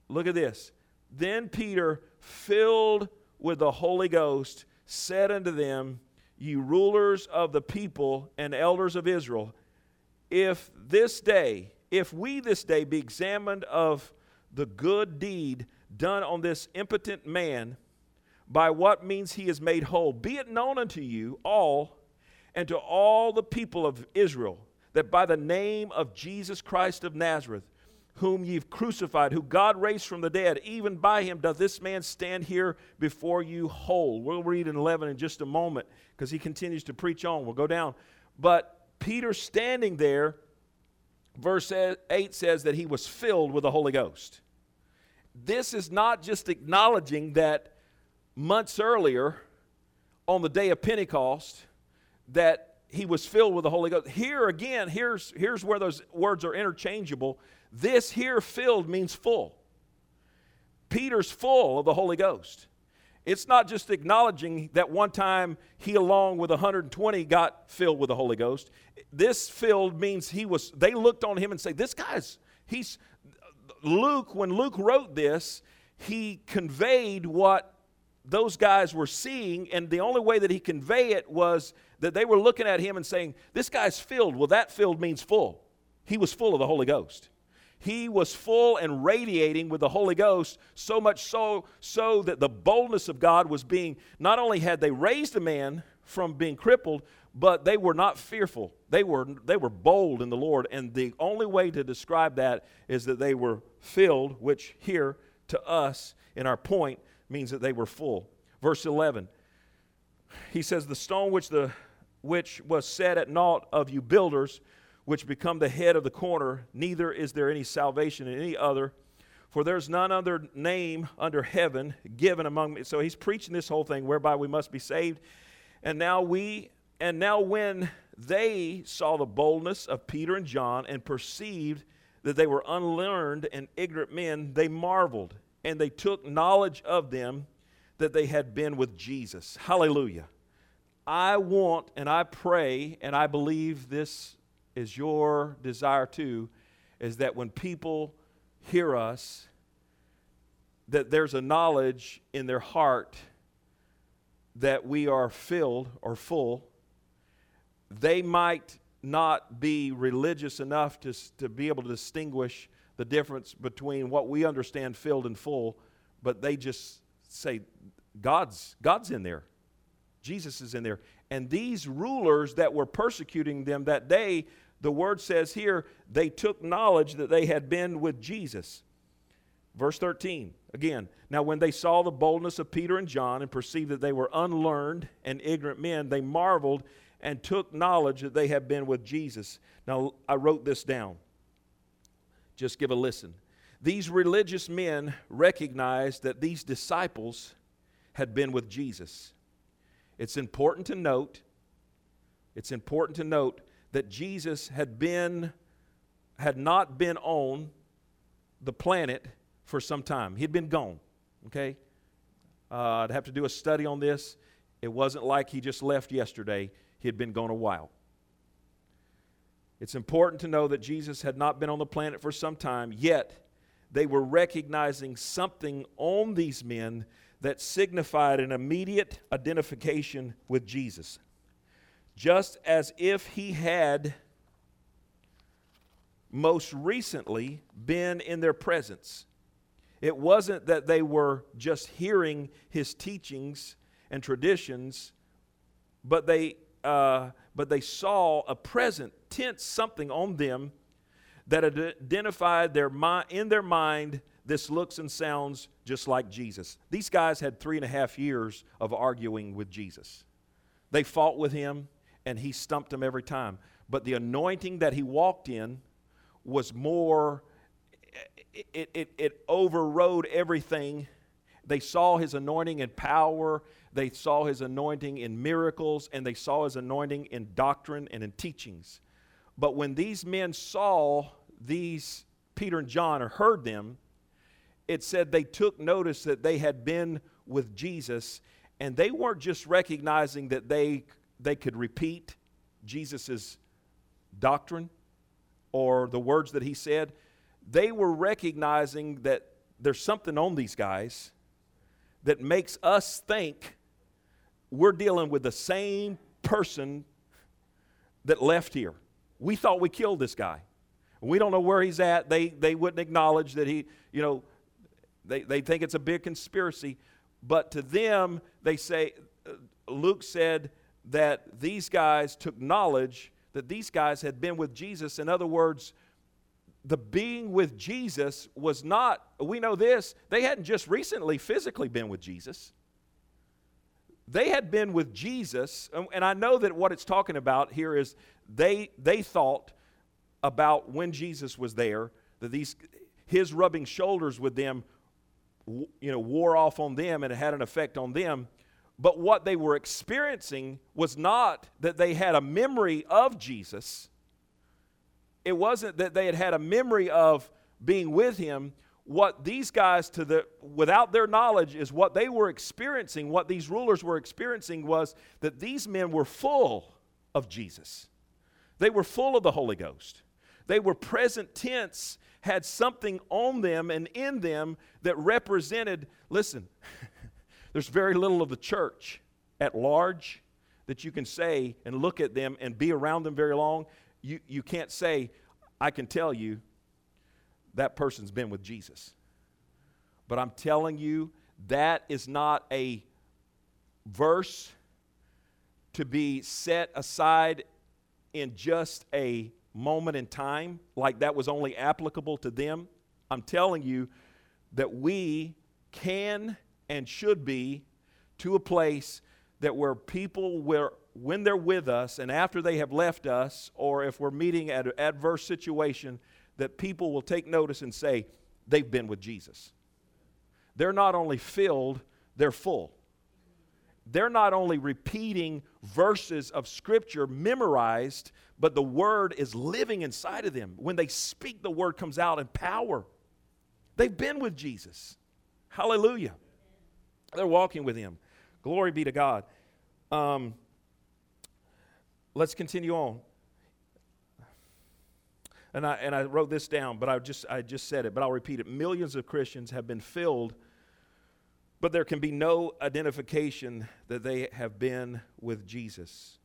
Look at this. Then Peter, filled with the Holy Ghost, said unto them, Ye rulers of the people and elders of Israel, if we this day be examined of the good deed done on this impotent man, by what means he is made whole, be it known unto you all and to all the people of Israel, that by the name of Jesus Christ of Nazareth, whom ye've crucified, who God raised from the dead, even by him doth this man stand here before you whole. We'll read in 11 in just a moment, because he continues to preach on. We'll go down. But Peter standing there, verse 8 says that he was filled with the Holy Ghost. This is not just acknowledging that months earlier, on the day of Pentecost, that he was filled with the Holy Ghost. Here again, here's where those words are interchangeable. This here, filled, means full. Peter's full of the Holy Ghost. It's not just acknowledging that one time he, along with 120, got filled with the Holy Ghost. This filled means they looked on him and say, Luke, when Luke wrote this, he conveyed what those guys were seeing, and the only way that he conveyed it was that they were looking at him and saying, this guy's filled. Well, that filled means full. He was full of the Holy Ghost. He was full and radiating with the Holy Ghost, so much so that the boldness of God was being, not only had they raised a man from being crippled, but they were not fearful. They were bold in the Lord, and the only way to describe that is that they were filled, which here to us in our point means that they were full. Verse 11, he says, the stone which was set at naught of you builders, which become the head of the corner, neither is there any salvation in any other, for there's none other name under heaven given among men. So he's preaching this whole thing whereby we must be saved. And now when they saw the boldness of Peter and John and perceived that they were unlearned and ignorant men, they marveled, and they took knowledge of them that they had been with Jesus. Hallelujah. I want and I pray, and I believe this is your desire too, is that when people hear us, that there's a knowledge in their heart that we are filled or full. They might not be religious enough to be able to distinguish the difference between what we understand filled and full, but they just say, God's in there. Jesus is in there. And these rulers that were persecuting them that day, the word says here, they took knowledge that they had been with Jesus. Verse 13, again, now when they saw the boldness of Peter and John and perceived that they were unlearned and ignorant men, they marveled and took knowledge that they had been with Jesus. Now, I wrote this down. Just give a listen. These religious men recognized that these disciples had been with Jesus. It's important to note that Jesus had not been on the planet for some time. He'd been gone, okay? I'd have to do a study on this. It wasn't like he just left yesterday. He had been gone a while. It's important to know that Jesus had not been on the planet for some time, yet they were recognizing something on these men that signified an immediate identification with Jesus. Just as if he had most recently been in their presence. It wasn't that they were just hearing his teachings and traditions, but they saw a present tense something on them that identified in their mind, this looks and sounds just like Jesus. These guys had 3.5 years of arguing with Jesus. They fought with him, and he stumped them every time. But the anointing that he walked in was more, it overrode everything. They saw his anointing in power, they saw his anointing in miracles, and they saw his anointing in doctrine and in teachings. But when these men saw these Peter and John, or heard them, it said they took notice that they had been with Jesus, and they weren't just recognizing that they could repeat Jesus' doctrine or the words that he said. They were recognizing that there's something on these guys that makes us think we're dealing with the same person that left here. We thought we killed this guy. We don't know where he's at. They wouldn't acknowledge that he, they think it's a big conspiracy. But to them, they say, Luke said that these guys took knowledge that these guys had been with Jesus. In other words, the being with Jesus was not, we know this, they hadn't just recently physically been with Jesus. They had been with Jesus, and I know that what it's talking about here is they thought about when Jesus was there, that his rubbing shoulders with them, wore off on them and it had an effect on them. But what they were experiencing was not that they had a memory of Jesus. It wasn't that they had a memory of being with him. What these guys, without their knowledge, is what they were experiencing, what these rulers were experiencing was that these men were full of Jesus. They were full of the Holy Ghost. They were present tense, had something on them and in them that represented, listen, there's very little of the church at large that you can say and look at them and be around them very long. You can't say, I can tell you that person's been with Jesus. But I'm telling you, that is not a verse to be set aside in just a moment in time, like that was only applicable to them. I'm telling you that we can and should be to a place that where people, when they're with us and after they have left us, or if we're meeting at an adverse situation, that people will take notice and say, they've been with Jesus. They're not only filled, they're full. They're not only repeating verses of Scripture memorized, but the Word is living inside of them. When they speak, the Word comes out in power. They've been with Jesus. Hallelujah. They're walking with Him. Glory be to God. Let's continue on. And I wrote this down, but I just said it, but I'll repeat it. Millions of Christians have been filled, but there can be no identification that they have been with Jesus.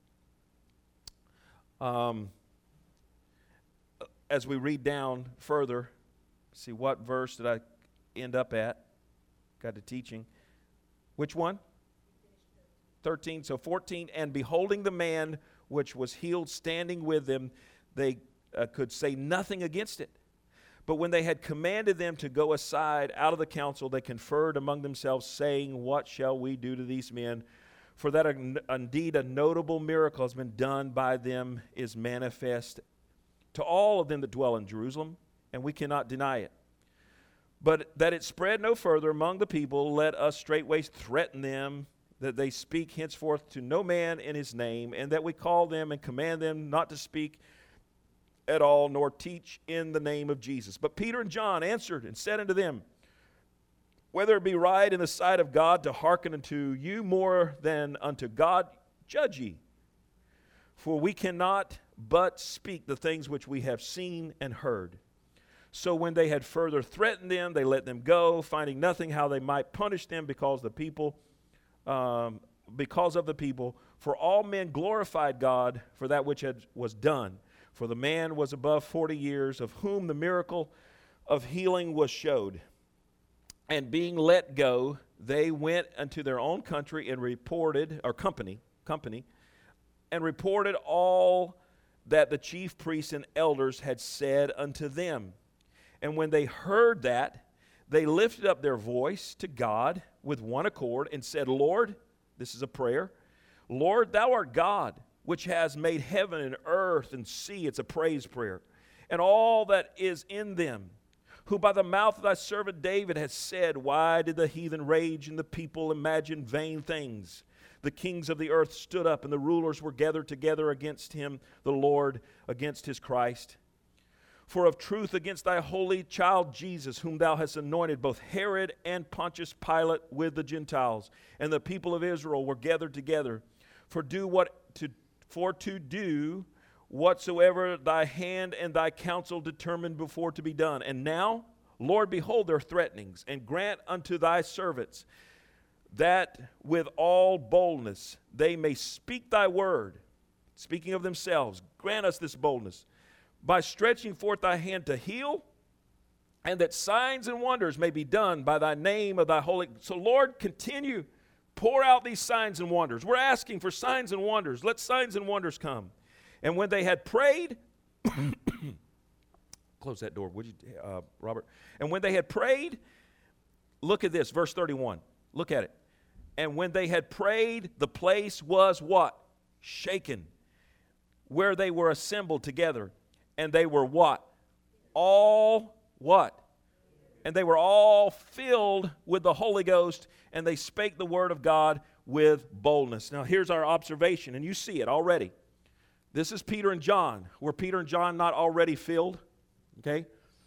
As we read down further, see what verse did I end up at? Got to teaching. Which one? 13. So 14. And beholding the man which was healed standing with them, they could say nothing against it. But when they had commanded them to go aside out of the council, they conferred among themselves, saying, what shall we do to these men? For that indeed a notable miracle has been done by them is manifest to all of them that dwell in Jerusalem, and we cannot deny it. But that it spread no further among the people, let us straightway threaten them, that they speak henceforth to no man in his name, and that we call them and command them not to speak at all, nor teach in the name of Jesus. But Peter and John answered and said unto them, whether it be right in the sight of God to hearken unto you more than unto God, judge ye. For we cannot but speak the things which we have seen and heard. So when they had further threatened them, they let them go, finding nothing how they might punish them because of the people. For all men glorified God for that which was done. For the man was above 40 years, of whom the miracle of healing was showed. And being let go, they went unto their own country and reported, or company, and reported all that the chief priests and elders had said unto them. And when they heard that, they lifted up their voice to God with one accord and said, Lord, this is a prayer, Lord, thou art God, which has made heaven and earth and sea. It's a praise prayer. And all that is in them, who by the mouth of thy servant David has said, why did the heathen rage and the people imagine vain things? The kings of the earth stood up, and the rulers were gathered together against him, the Lord, against his Christ. For of truth against thy holy child Jesus, whom thou hast anointed, both Herod and Pontius Pilate with the Gentiles, and the people of Israel were gathered together, for to do whatsoever thy hand and thy counsel determined before to be done. And now, Lord, behold their threatenings, and grant unto thy servants that with all boldness they may speak thy word, speaking of themselves. Grant us this boldness by stretching forth thy hand to heal, and that signs and wonders may be done by thy name of thy holy. So Lord, continue, pour out these signs and wonders. We're asking for signs and wonders. Let signs and wonders come. And when they had prayed, close that door, would you, Robert? And when they had prayed, look at this, verse 31. Look at it. And when they had prayed, the place was what? Shaken, where they were assembled together. And they were what? All what? And they were all filled with the Holy Ghost, and they spake the word of God with boldness. Now here's our observation, and you see it already. This is Peter and John. Were Peter and John not already filled? Okay?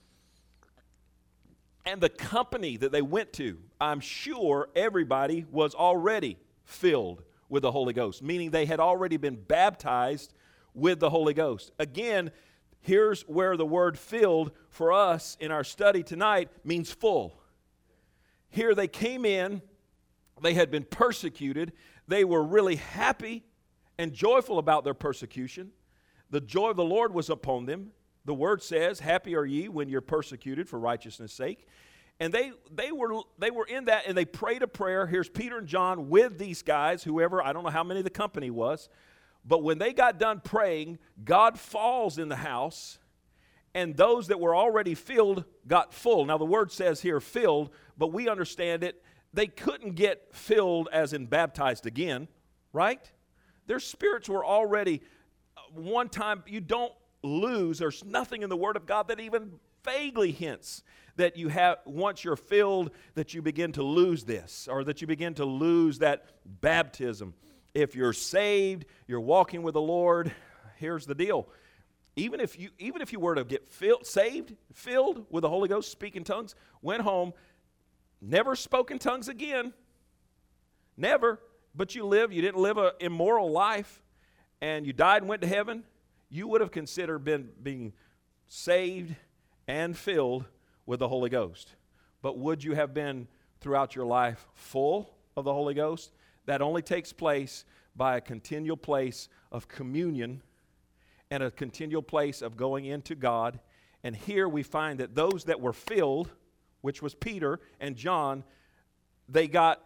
And the company that they went to, I'm sure everybody was already filled with the Holy Ghost, meaning they had already been baptized with the Holy Ghost. Again, here's where the word filled for us in our study tonight means full. Here they came in, they had been persecuted, they were really happy and joyful about their persecution. The joy of the Lord was upon them. The word says, happy are ye when you're persecuted for righteousness' sake. And they were in that, and they prayed a prayer. Here's Peter and John with these guys, whoever, I don't know how many the company was. But when they got done praying, God falls in the house, and those that were already filled got full. Now the word says here filled, but we understand it. They couldn't get filled as in baptized again, right? Their spirits were already, one time, you don't lose. There's nothing in the Word of God that even vaguely hints that you have, once you're filled, that you begin to lose this, or that you begin to lose that baptism. If you're saved, you're walking with the Lord, here's the deal. Even if you were to get filled with the Holy Ghost, speak in tongues, went home, never spoke in tongues again, never, but you didn't live an immoral life, and you died and went to heaven, you would have considered being saved and filled with the Holy Ghost. But would you have been throughout your life full of the Holy Ghost? That only takes place by a continual place of communion and a continual place of going into God. And here we find that those that were filled, which was Peter and John, they got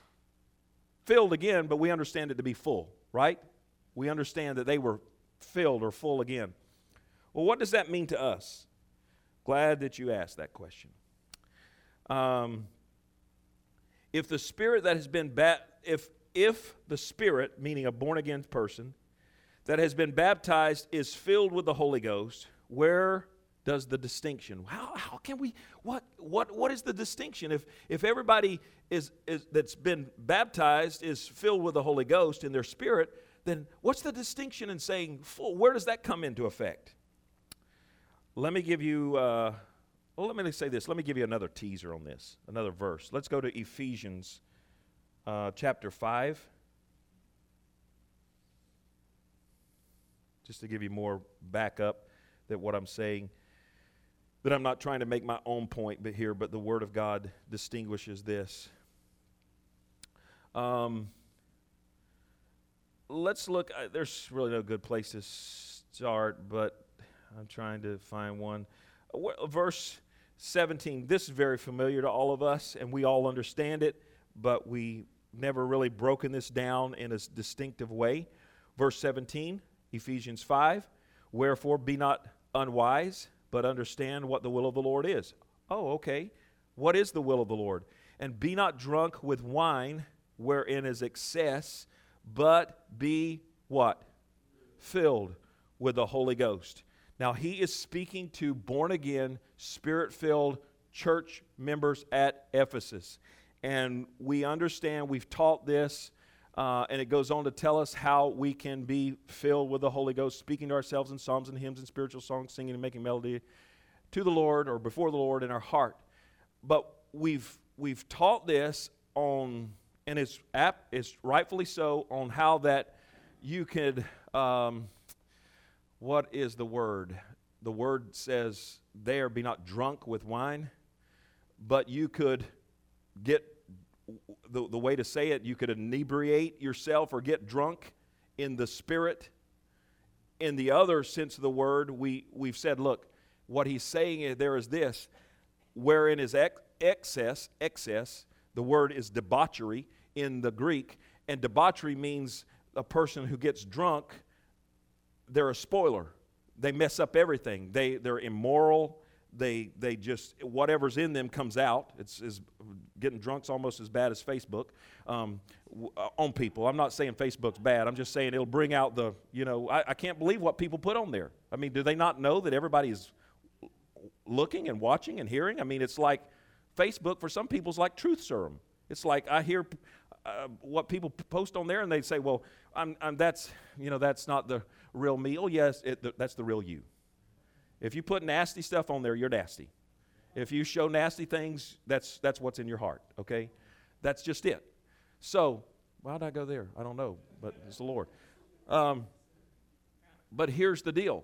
filled again, but we understand it to be full, right? We understand that they were filled or full again. Well, what does that mean to us? Glad that you asked that question. If the spirit that has been if the spirit, meaning a born-again person, that has been baptized is filled with the Holy Ghost, where does the distinction? How can we, what is the distinction? If everybody is that's been baptized is filled with the Holy Ghost in their spirit, then what's the distinction in saying full? Where does that come into effect? Let me give you, let me say this. Let me give you another teaser on this, another verse. Let's go to Ephesians chapter 5. Just to give you more backup that what I'm saying, that I'm not trying to make my own point but the Word of God distinguishes this. Let's look, there's really no good place to start, but I'm trying to find one. Verse 17, this is very familiar to all of us, and we all understand it, but we never really broken this down in a distinctive way. Verse 17, Ephesians 5, wherefore be not unwise, but understand what the will of the Lord is. Oh, okay. What is the will of the Lord? And be not drunk with wine, wherein is excess, but be what? Filled with the Holy Ghost. Now, he is speaking to born-again, Spirit-filled church members at Ephesus. And we understand, we've taught this, and it goes on to tell us how we can be filled with the Holy Ghost, speaking to ourselves in psalms and hymns and spiritual songs, singing and making melody to the Lord or before the Lord in our heart. But we've taught this on, and it's rightfully so, on how that you could, what is the word? The word says there, be not drunk with wine. but you could get, the way to say it, you could inebriate yourself or get drunk in the Spirit. In the other sense of the word, we've said, look, what he's saying there is this, wherein is excess, the word is debauchery in the Greek, and debauchery means a person who gets drunk, they're a spoiler. They mess up everything. They're immoral. They just, whatever's in them comes out. It's getting drunk's almost as bad as Facebook on people. I'm not saying Facebook's bad. I'm just saying it'll bring out the, I can't believe what people put on there. I mean, do they not know that everybody's looking and watching and hearing? I mean, it's like Facebook for some people is like truth serum. It's like I hear what people post on there and they say, well, that's not the real me. Oh, yes, that's the real you. If you put nasty stuff on there, you're nasty. If you show nasty things, that's what's in your heart, okay? That's just it. So, why did I go there? I don't know, but it's the Lord. But here's the deal.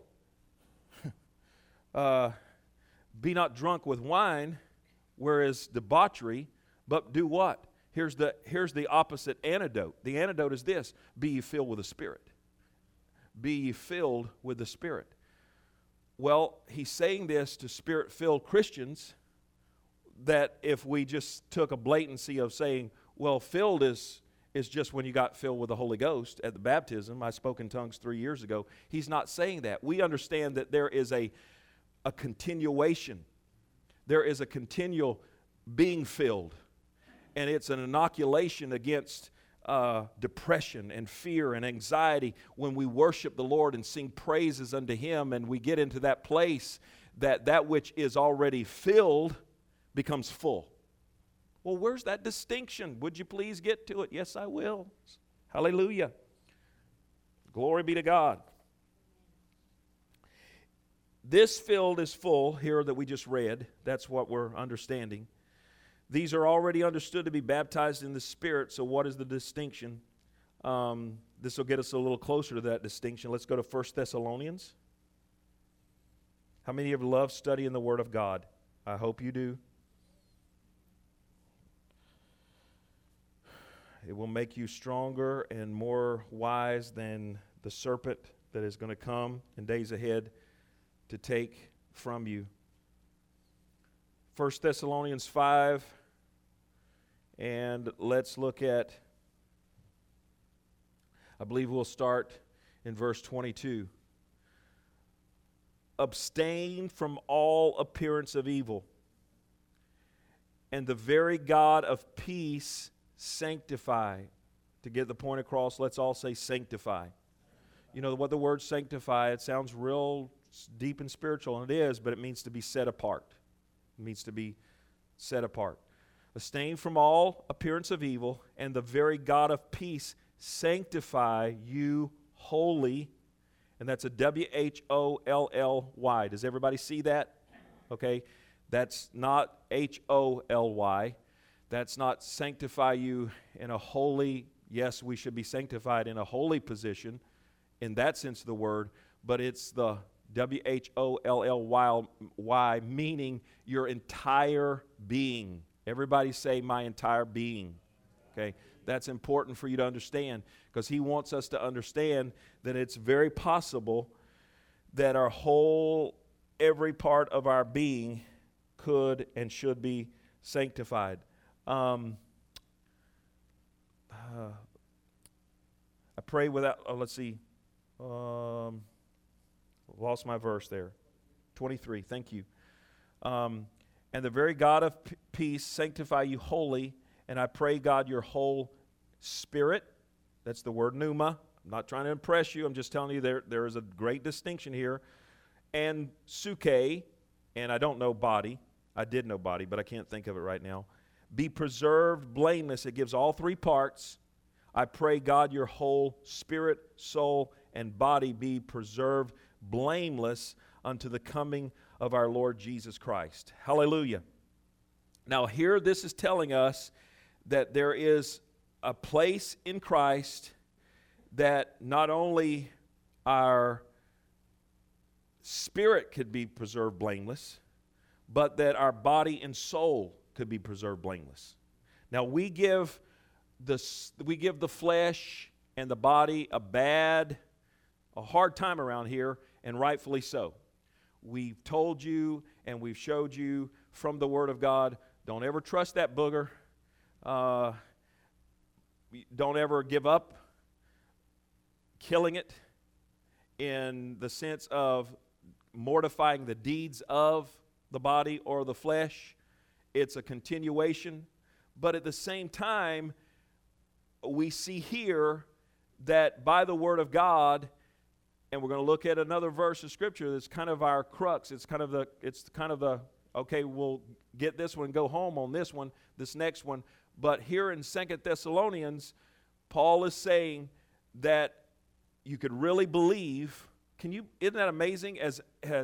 Be not drunk with wine, whereas debauchery, but do what? Here's the opposite antidote. The antidote is this: be ye filled with the Spirit. Be ye filled with the Spirit. Well, he's saying this to Spirit-filled Christians, that if we just took a blatancy of saying, well, filled is just when you got filled with the Holy Ghost at the baptism. I spoke in tongues 3 years ago. He's not saying that. We understand that there is a continuation. There is a continual being filled. And it's an inoculation against depression and fear and anxiety when we worship the Lord and sing praises unto Him, and we get into that place that which is already filled becomes full. Well, where's that distinction? Would you please get to it? Yes, I will. Hallelujah. Glory be to God. This filled is full here that we just read. That's what we're understanding. These are already understood to be baptized in the Spirit, so what is the distinction? This will get us a little closer to that distinction. Let's go to 1 Thessalonians. How many of you love studying the Word of God? I hope you do. It will make you stronger and more wise than the serpent that is going to come in days ahead to take from you. 1 Thessalonians 5, and let's look at, I believe we'll start in verse 22. Abstain from all appearance of evil, and the very God of peace sanctify. To get the point across, let's all say sanctify. You know what the word sanctify, it sounds real deep and spiritual, and it is, but it means to be set apart. It means to be set apart. Abstain from all appearance of evil, and the very God of peace sanctify you wholly. And that's a W-H-O-L-L-Y. Does everybody see that? Okay. That's not H-O-L-Y. That's not sanctify you in a holy, yes, we should be sanctified in a holy position in that sense of the word, but it's the W-H-O-L-L-Y, meaning your entire being. Everybody say my entire being. Okay, that's important for you to understand, because he wants us to understand that it's very possible that our whole, every part of our being could and should be sanctified. I pray without, let's see, lost my verse there. 23, thank you. And the very God of peace sanctify you wholly, and I pray, God, your whole spirit, that's the word pneuma. I'm not trying to impress you, I'm just telling you there is a great distinction here. And suke, and I don't know body. I did know body, but I can't think of it right now. Be preserved blameless. It gives all three parts. I pray, God, your whole spirit, soul, and body be preserved blameless unto the coming of our Lord Jesus Christ. Hallelujah. Now here this is telling us that there is a place in Christ that not only our spirit could be preserved blameless, but that our body and soul could be preserved blameless. Now we give the flesh and the body a hard time around here, and rightfully so. We've told you and we've showed you from the Word of God, don't ever trust that booger. Don't ever give up killing it in the sense of mortifying the deeds of the body or the flesh. It's a continuation. But at the same time, we see here that by the Word of God, and we're going to look at another verse of Scripture that's kind of our crux. It's kind of the okay, we'll get this one, go home on this one, this next one. But here in 2 Thessalonians, Paul is saying that you could really believe. Isn't that amazing? As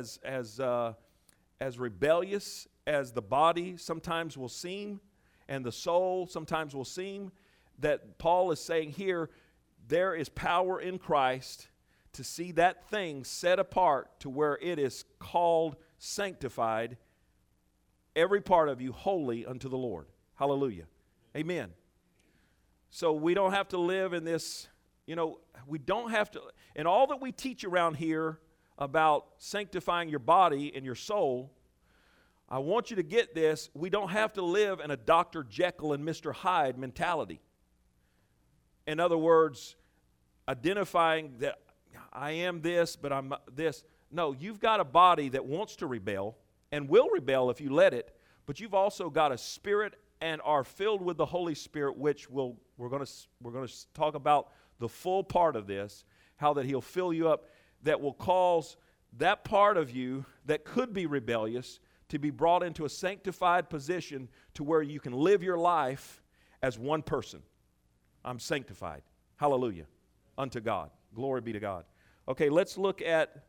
rebellious as the body sometimes will seem, and the soul sometimes will seem, that Paul is saying here, there is power in Christ to see that thing set apart to where it is called sanctified, every part of you holy unto the Lord. Hallelujah. Amen. So we don't have to live in this, we don't have to, and all that we teach around here about sanctifying your body and your soul, I want you to get this, we don't have to live in a Dr. Jekyll and Mr. Hyde mentality. In other words, identifying that I am this, but I'm this. No, you've got a body that wants to rebel and will rebel if you let it, but you've also got a spirit and are filled with the Holy Spirit, which we're going to talk about the full part of this, how that He'll fill you up, that will cause that part of you that could be rebellious to be brought into a sanctified position to where you can live your life as one person. I'm sanctified. Hallelujah. Unto God. Glory be to God. Okay, let's look at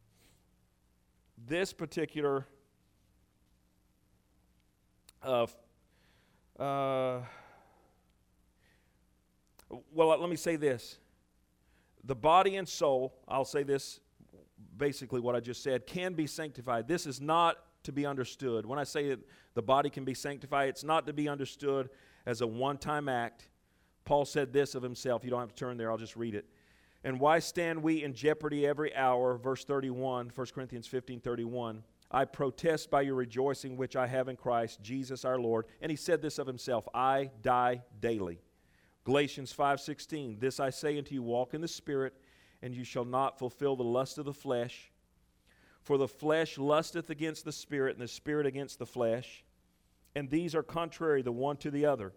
this particular well, let me say this. The body and soul, I'll say this, basically what I just said, can be sanctified. This is not to be understood. When I say that the body can be sanctified, it's not to be understood as a one-time act. Paul said this of himself. You don't have to turn there. I'll just read it. And why stand we in jeopardy every hour? Verse 31, 1 Corinthians 15:31. I protest by your rejoicing which I have in Christ Jesus our Lord. And he said this of himself, I die daily. Galatians 5:16. This I say unto you, walk in the Spirit, and you shall not fulfill the lust of the flesh. For the flesh lusteth against the Spirit, and the Spirit against the flesh. And these are contrary the one to the other,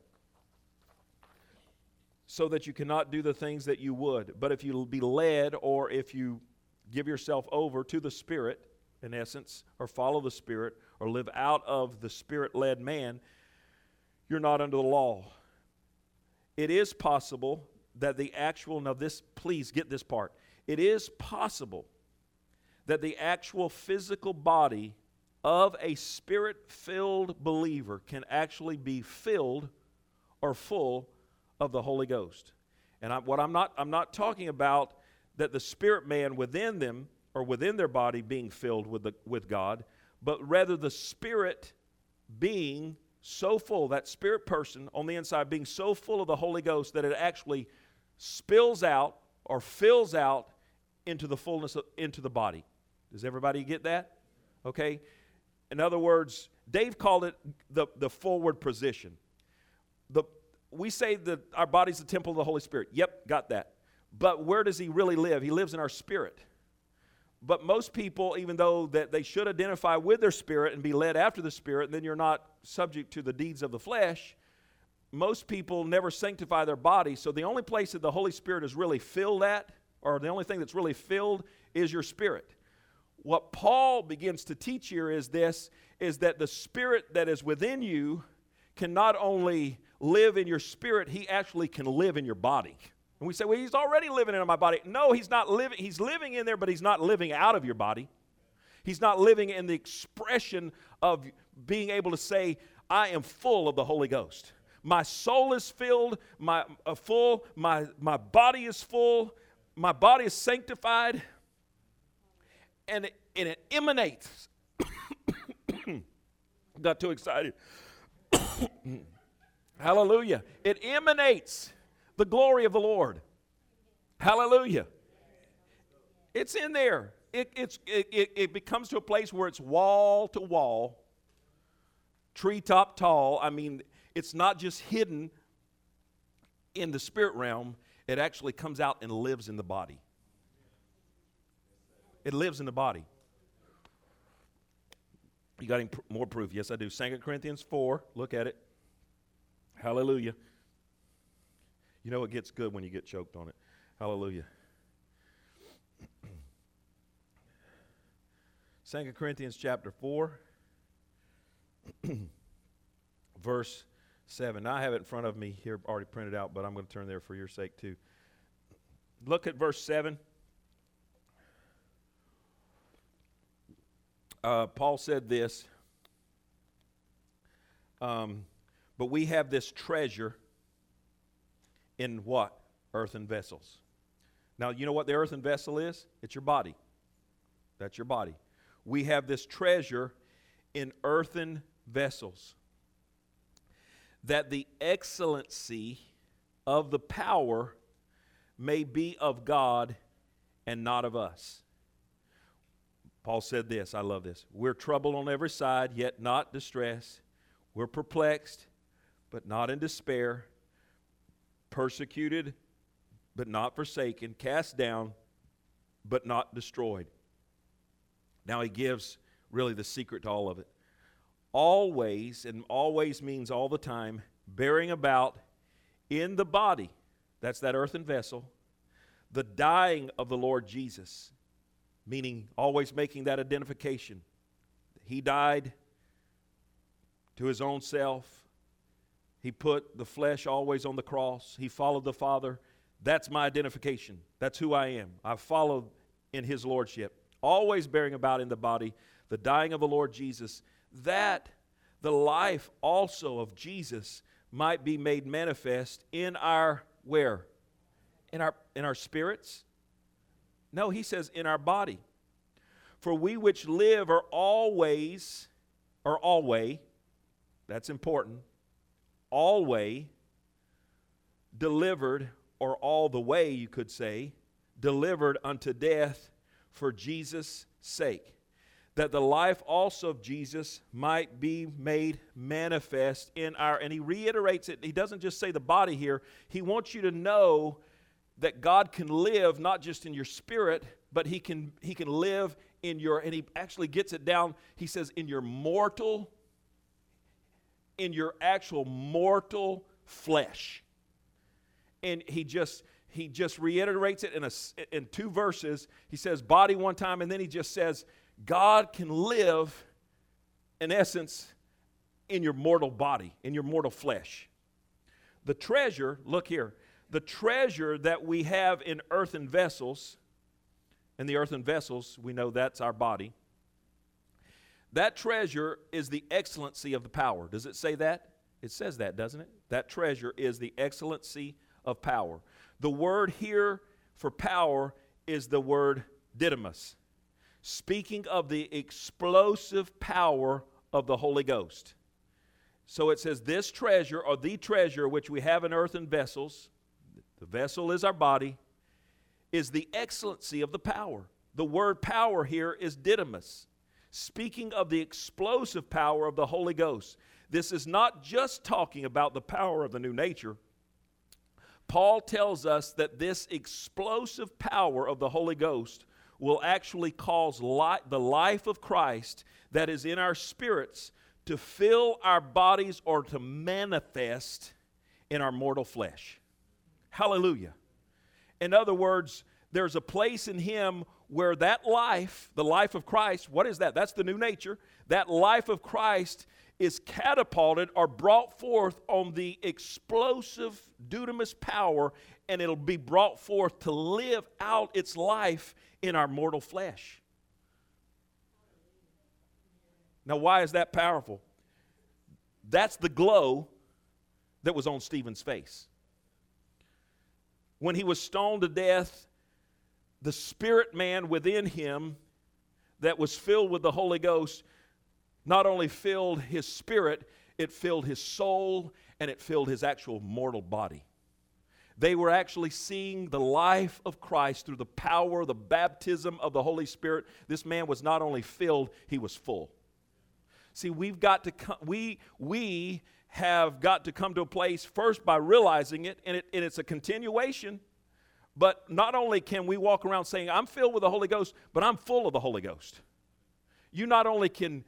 so that you cannot do the things that you would. But if you be led, or if you give yourself over to the Spirit, in essence, or follow the Spirit, or live out of the Spirit-led man, you're not under the law. It is possible that the actual, now this, please get this part. It is possible that the actual physical body of a Spirit-filled believer can actually be filled or full of the Holy Ghost. And I'm not talking about that the spirit man within them or within their body being filled with God, but rather the spirit being so full, that spirit person on the inside being so full of the Holy Ghost that it actually spills out or fills out into the fullness into the body. Does everybody get that? Okay. In other words, Dave called it the forward position. We say that our body's the temple of the Holy Spirit. Yep, got that. But where does he really live? He lives in our spirit. But most people, even though that they should identify with their spirit and be led after the Spirit, and then you're not subject to the deeds of the flesh, most people never sanctify their body. So the only place that the Holy Spirit is really filled at, or the only thing that's really filled, is your spirit. What Paul begins to teach here is this, is that the spirit that is within you can not only live in your spirit, he actually can live in your body. And we say, well, he's already living in my body. No, he's not living. He's living in there, but he's not living out of your body. He's not living in the expression of being able to say, I am full of the Holy Ghost. My soul is filled, my body is full, my body is sanctified, and it emanates. Got too excited. Hallelujah. It emanates the glory of the Lord. Hallelujah. It's in there. It becomes to a place where it's wall to wall, treetop tall. I mean, it's not just hidden in the spirit realm. It actually comes out and lives in the body. It lives in the body. You got any more proof? Yes, I do. 2 Corinthians 4. Look at it. Hallelujah. You know it gets good when you get choked on it. Hallelujah. 2 Corinthians chapter 4, verse 7. Now I have it in front of me here already printed out, but I'm going to turn there for your sake too. Look at verse 7. Paul said this, but we have this treasure in what? Earthen vessels. Now, you know what the earthen vessel is? It's your body. That's your body. We have this treasure in earthen vessels, that the excellency of the power may be of God and not of us. Paul said this, I love this. We're troubled on every side, yet not distressed. We're perplexed, but not in despair. Persecuted, but not forsaken. Cast down, but not destroyed. Now he gives really the secret to all of it. Always, and always means all the time, bearing about in the body, that's that earthen vessel, the dying of the Lord Jesus. Meaning always making that identification. He died to his own self. He put the flesh always on the cross. He followed the Father. That's my identification. That's who I am. I follow in his lordship. Always bearing about in the body the dying of the Lord Jesus, that the life also of Jesus might be made manifest in our where? In our spirits? No, he says in our body. For we which live are always, that's important, always delivered, or all the way you could say, delivered unto death for Jesus' sake, that the life also of Jesus might be made manifest in our, and he reiterates it, he doesn't just say the body here, he wants you to know that God can live not just in your spirit, but he can live in your, and he actually gets it down, he says in your actual mortal flesh. And he just reiterates it in two verses. He says body one time, and then he just says God can live, in essence, in your mortal body, in your mortal flesh. The treasure, look here, the treasure that we have in earthen vessels, and the earthen vessels, we know that's our body. That treasure is the excellency of the power. Does it say that? It says that, doesn't it? That treasure is the excellency of power. The word here for power is the word didymus, speaking of the explosive power of the Holy Ghost. So it says this treasure, or the treasure which we have in earthen vessels, the vessel is our body, is the excellency of the power. The word power here is didymus, speaking of the explosive power of the Holy Ghost. This is not just talking about the power of the new nature. Paul tells us that this explosive power of the Holy Ghost will actually cause the life of Christ that is in our spirits to fill our bodies or to manifest in our mortal flesh. Hallelujah. In other words, there's a place in him where that life, the life of Christ, what is that? That's the new nature. That life of Christ is catapulted or brought forth on the explosive dunamis power, and it'll be brought forth to live out its life in our mortal flesh. Now, why is that powerful? That's the glow that was on Stephen's face. When he was stoned to death, the spirit man within him that was filled with the Holy Ghost not only filled his spirit, it filled his soul, and it filled his actual mortal body. They were actually seeing the life of Christ through the power, the baptism of the Holy Spirit. This man was not only filled, he was full. See, we have got to come to a place first by realizing it, and it's a continuation. But not only can we walk around saying, I'm filled with the Holy Ghost, but I'm full of the Holy Ghost. You not only can,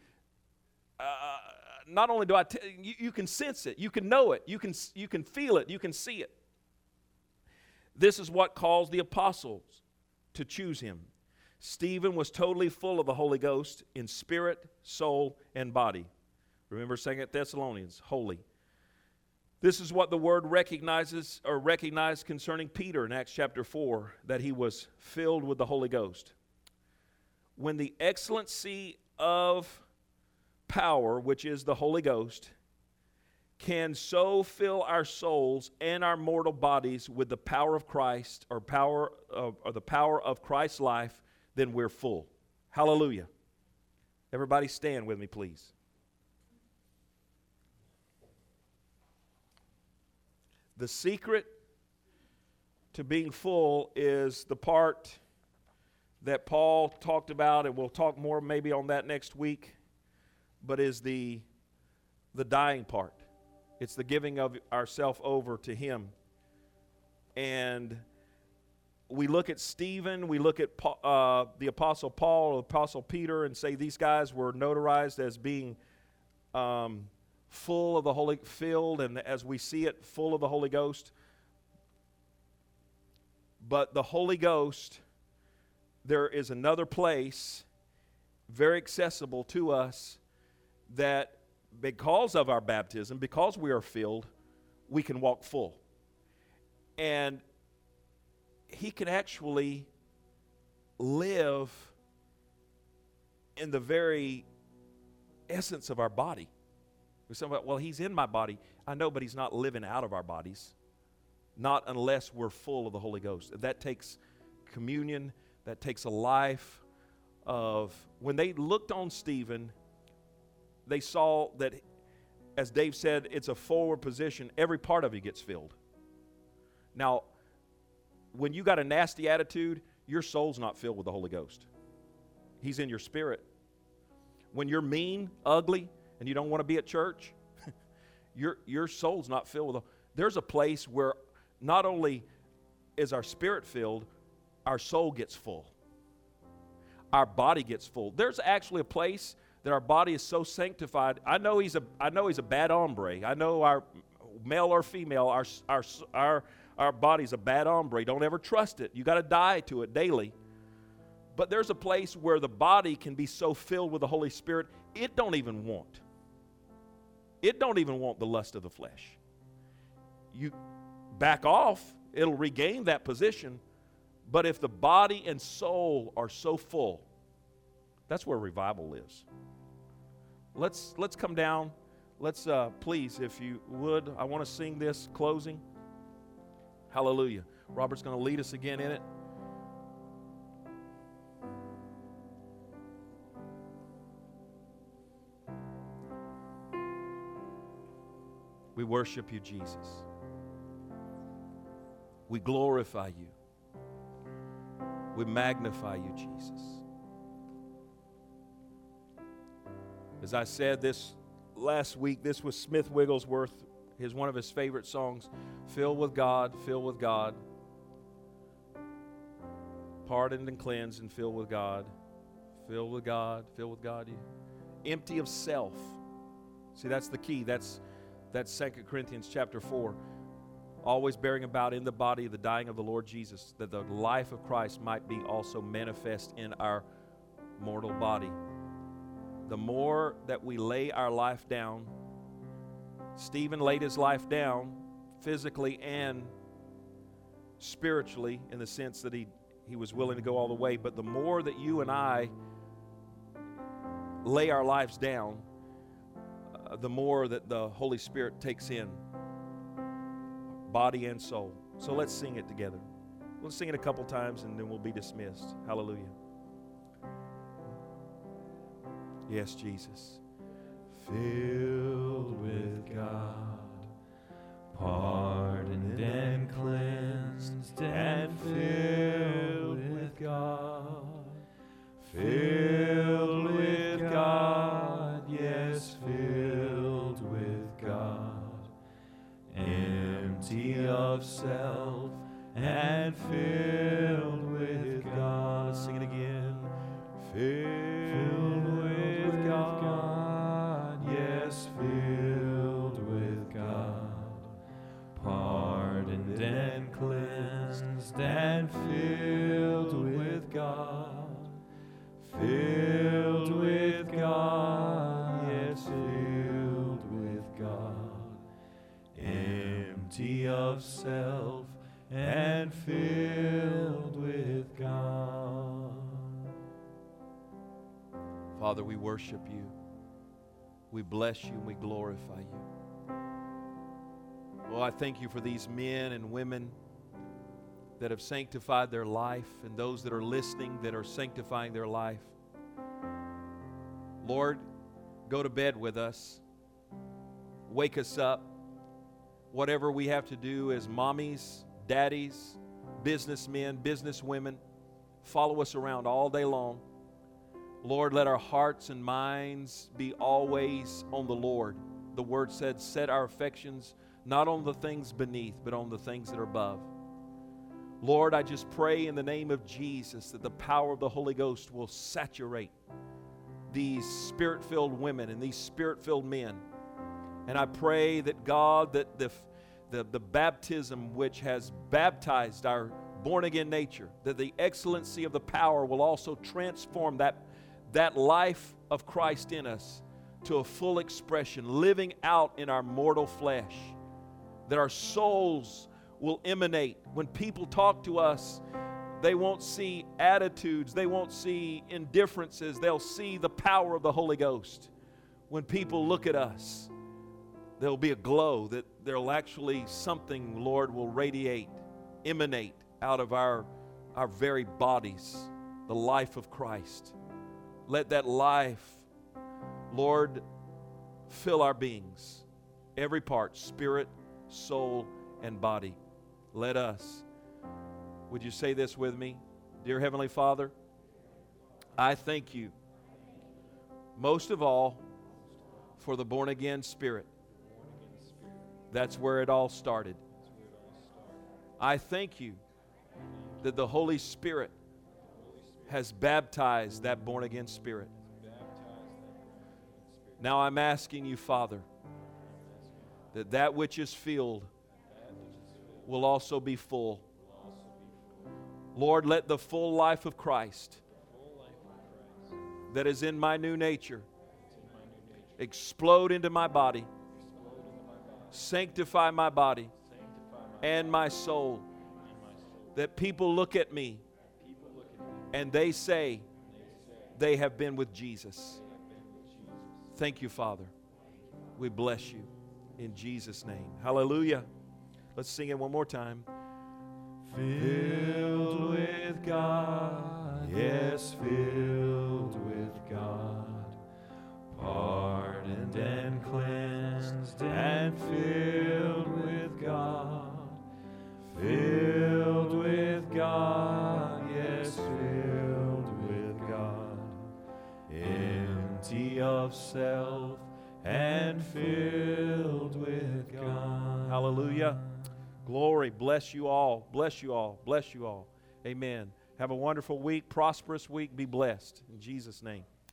you can sense it, you can know it, you can feel it, you can see it. This is what caused the apostles to choose him. Stephen was totally full of the Holy Ghost in spirit, soul, and body. Remember 2 Thessalonians, holy. This is what the word recognized concerning Peter in Acts chapter 4, that he was filled with the Holy Ghost. When the excellency of power, which is the Holy Ghost, can so fill our souls and our mortal bodies with the power of Christ, or the power of Christ's life, then we're full. Hallelujah. Everybody stand with me, please. The secret to being full is the part that Paul talked about, and we'll talk more maybe on that next week, but is the dying part. It's the giving of ourselves over to him. And we look at Stephen, we look at the Apostle Paul, the Apostle Peter, and say these guys were notarized as being full of the Holy, filled, and as we see it, full of the Holy Ghost. But the Holy Ghost, there is another place very accessible to us that because of our baptism, because we are filled, we can walk full. And he can actually live in the very essence of our body. We say, well, he's in my body. I know, but he's not living out of our bodies. Not unless we're full of the Holy Ghost. That takes communion. That takes a life of... When they looked on Stephen, they saw that, as Dave said, it's a forward position. Every part of you gets filled. Now, when you got a nasty attitude, your soul's not filled with the Holy Ghost. He's in your spirit. When you're mean, ugly, and you don't want to be at church, your soul's not filled with the... There's a place where not only is our spirit filled, our soul gets full. Our body gets full. There's actually a place that our body is so sanctified. I know he's a bad hombre. I know our male or female, our body's a bad hombre. Don't ever trust it. You got to die to it daily. But there's a place where the body can be so filled with the Holy Spirit, it don't even want. It don't even want the lust of the flesh. You back off, it'll regain that position. But if the body and soul are so full, that's where revival lives. Let's come down. Let's please, if you would, I want to sing this closing. Hallelujah. Robert's going to lead us again in it. We worship you, Jesus. We glorify you. We magnify you, Jesus. As I said this last week, this was Smith Wigglesworth, one of his favorite songs, Filled with God, pardoned and cleansed and filled with God, filled with God. Empty of self. See, that's the key. That's 2 Corinthians chapter 4. Always bearing about in the body the dying of the Lord Jesus, that the life of Christ might be also manifest in our mortal body. The more that we lay our life down, Stephen laid his life down physically and spiritually, in the sense that he was willing to go all the way, but the more that you and I lay our lives down, the more that the Holy Spirit takes in body and soul. So let's sing it together. We'll sing it a couple times and then we'll be dismissed. Hallelujah. Yes, Jesus. filled with God, pardoned and cleansed and filled with God, filled with God, yes, filled with God, empty of self and filled with God. Let's sing it again. Filled with God, yes, filled with God, pardoned and cleansed and filled with God, filled with God, yes, filled with God, empty of self and filled with God. Father, we worship you. We bless you and we glorify you. Oh, I thank you for these men and women that have sanctified their life and those that are listening that are sanctifying their life. Lord, go to bed with us. Wake us up. Whatever we have to do as mommies, daddies, businessmen, businesswomen, follow us around all day long. Lord, let our hearts and minds be always on the Lord. The Word said, set our affections not on the things beneath, but on the things that are above. Lord, I just pray in the name of Jesus that the power of the Holy Ghost will saturate these Spirit-filled women and these Spirit-filled men. And I pray that, God, that the baptism which has baptized our born-again nature, that the excellency of the power will also transform that life of Christ in us to a full expression, living out in our mortal flesh, that our souls will emanate. When people talk to us, they won't see attitudes, they won't see indifferences, they'll see the power of the Holy Ghost. When people look at us, there'll be a glow, that there'll actually something, Lord, will radiate, emanate out of our very bodies, the life of Christ. Let that life, Lord, fill our beings, every part, spirit, soul, and body. Let us. Would you say this with me? Dear Heavenly Father, I thank you most of all for the born-again spirit. That's where it all started. I thank you that the Holy Spirit has baptized that born-again spirit. Now I'm asking you, Father, that which is filled will also be full. Lord, let the full life of Christ that is in my new nature explode into my body, sanctify my body and my soul, that people look at me and they say they have been with Jesus. Thank you, Father. We bless you in Jesus' name. Hallelujah. Let's sing it one more time. Filled with God, yes, filled with God, pardoned and cleansed and filled with God, filled with God, yes, filled with God, empty of self and filled with God. Hallelujah. Glory. Bless you all. Bless you all. Bless you all. Amen. Have a wonderful week, prosperous week. Be blessed. In Jesus' name.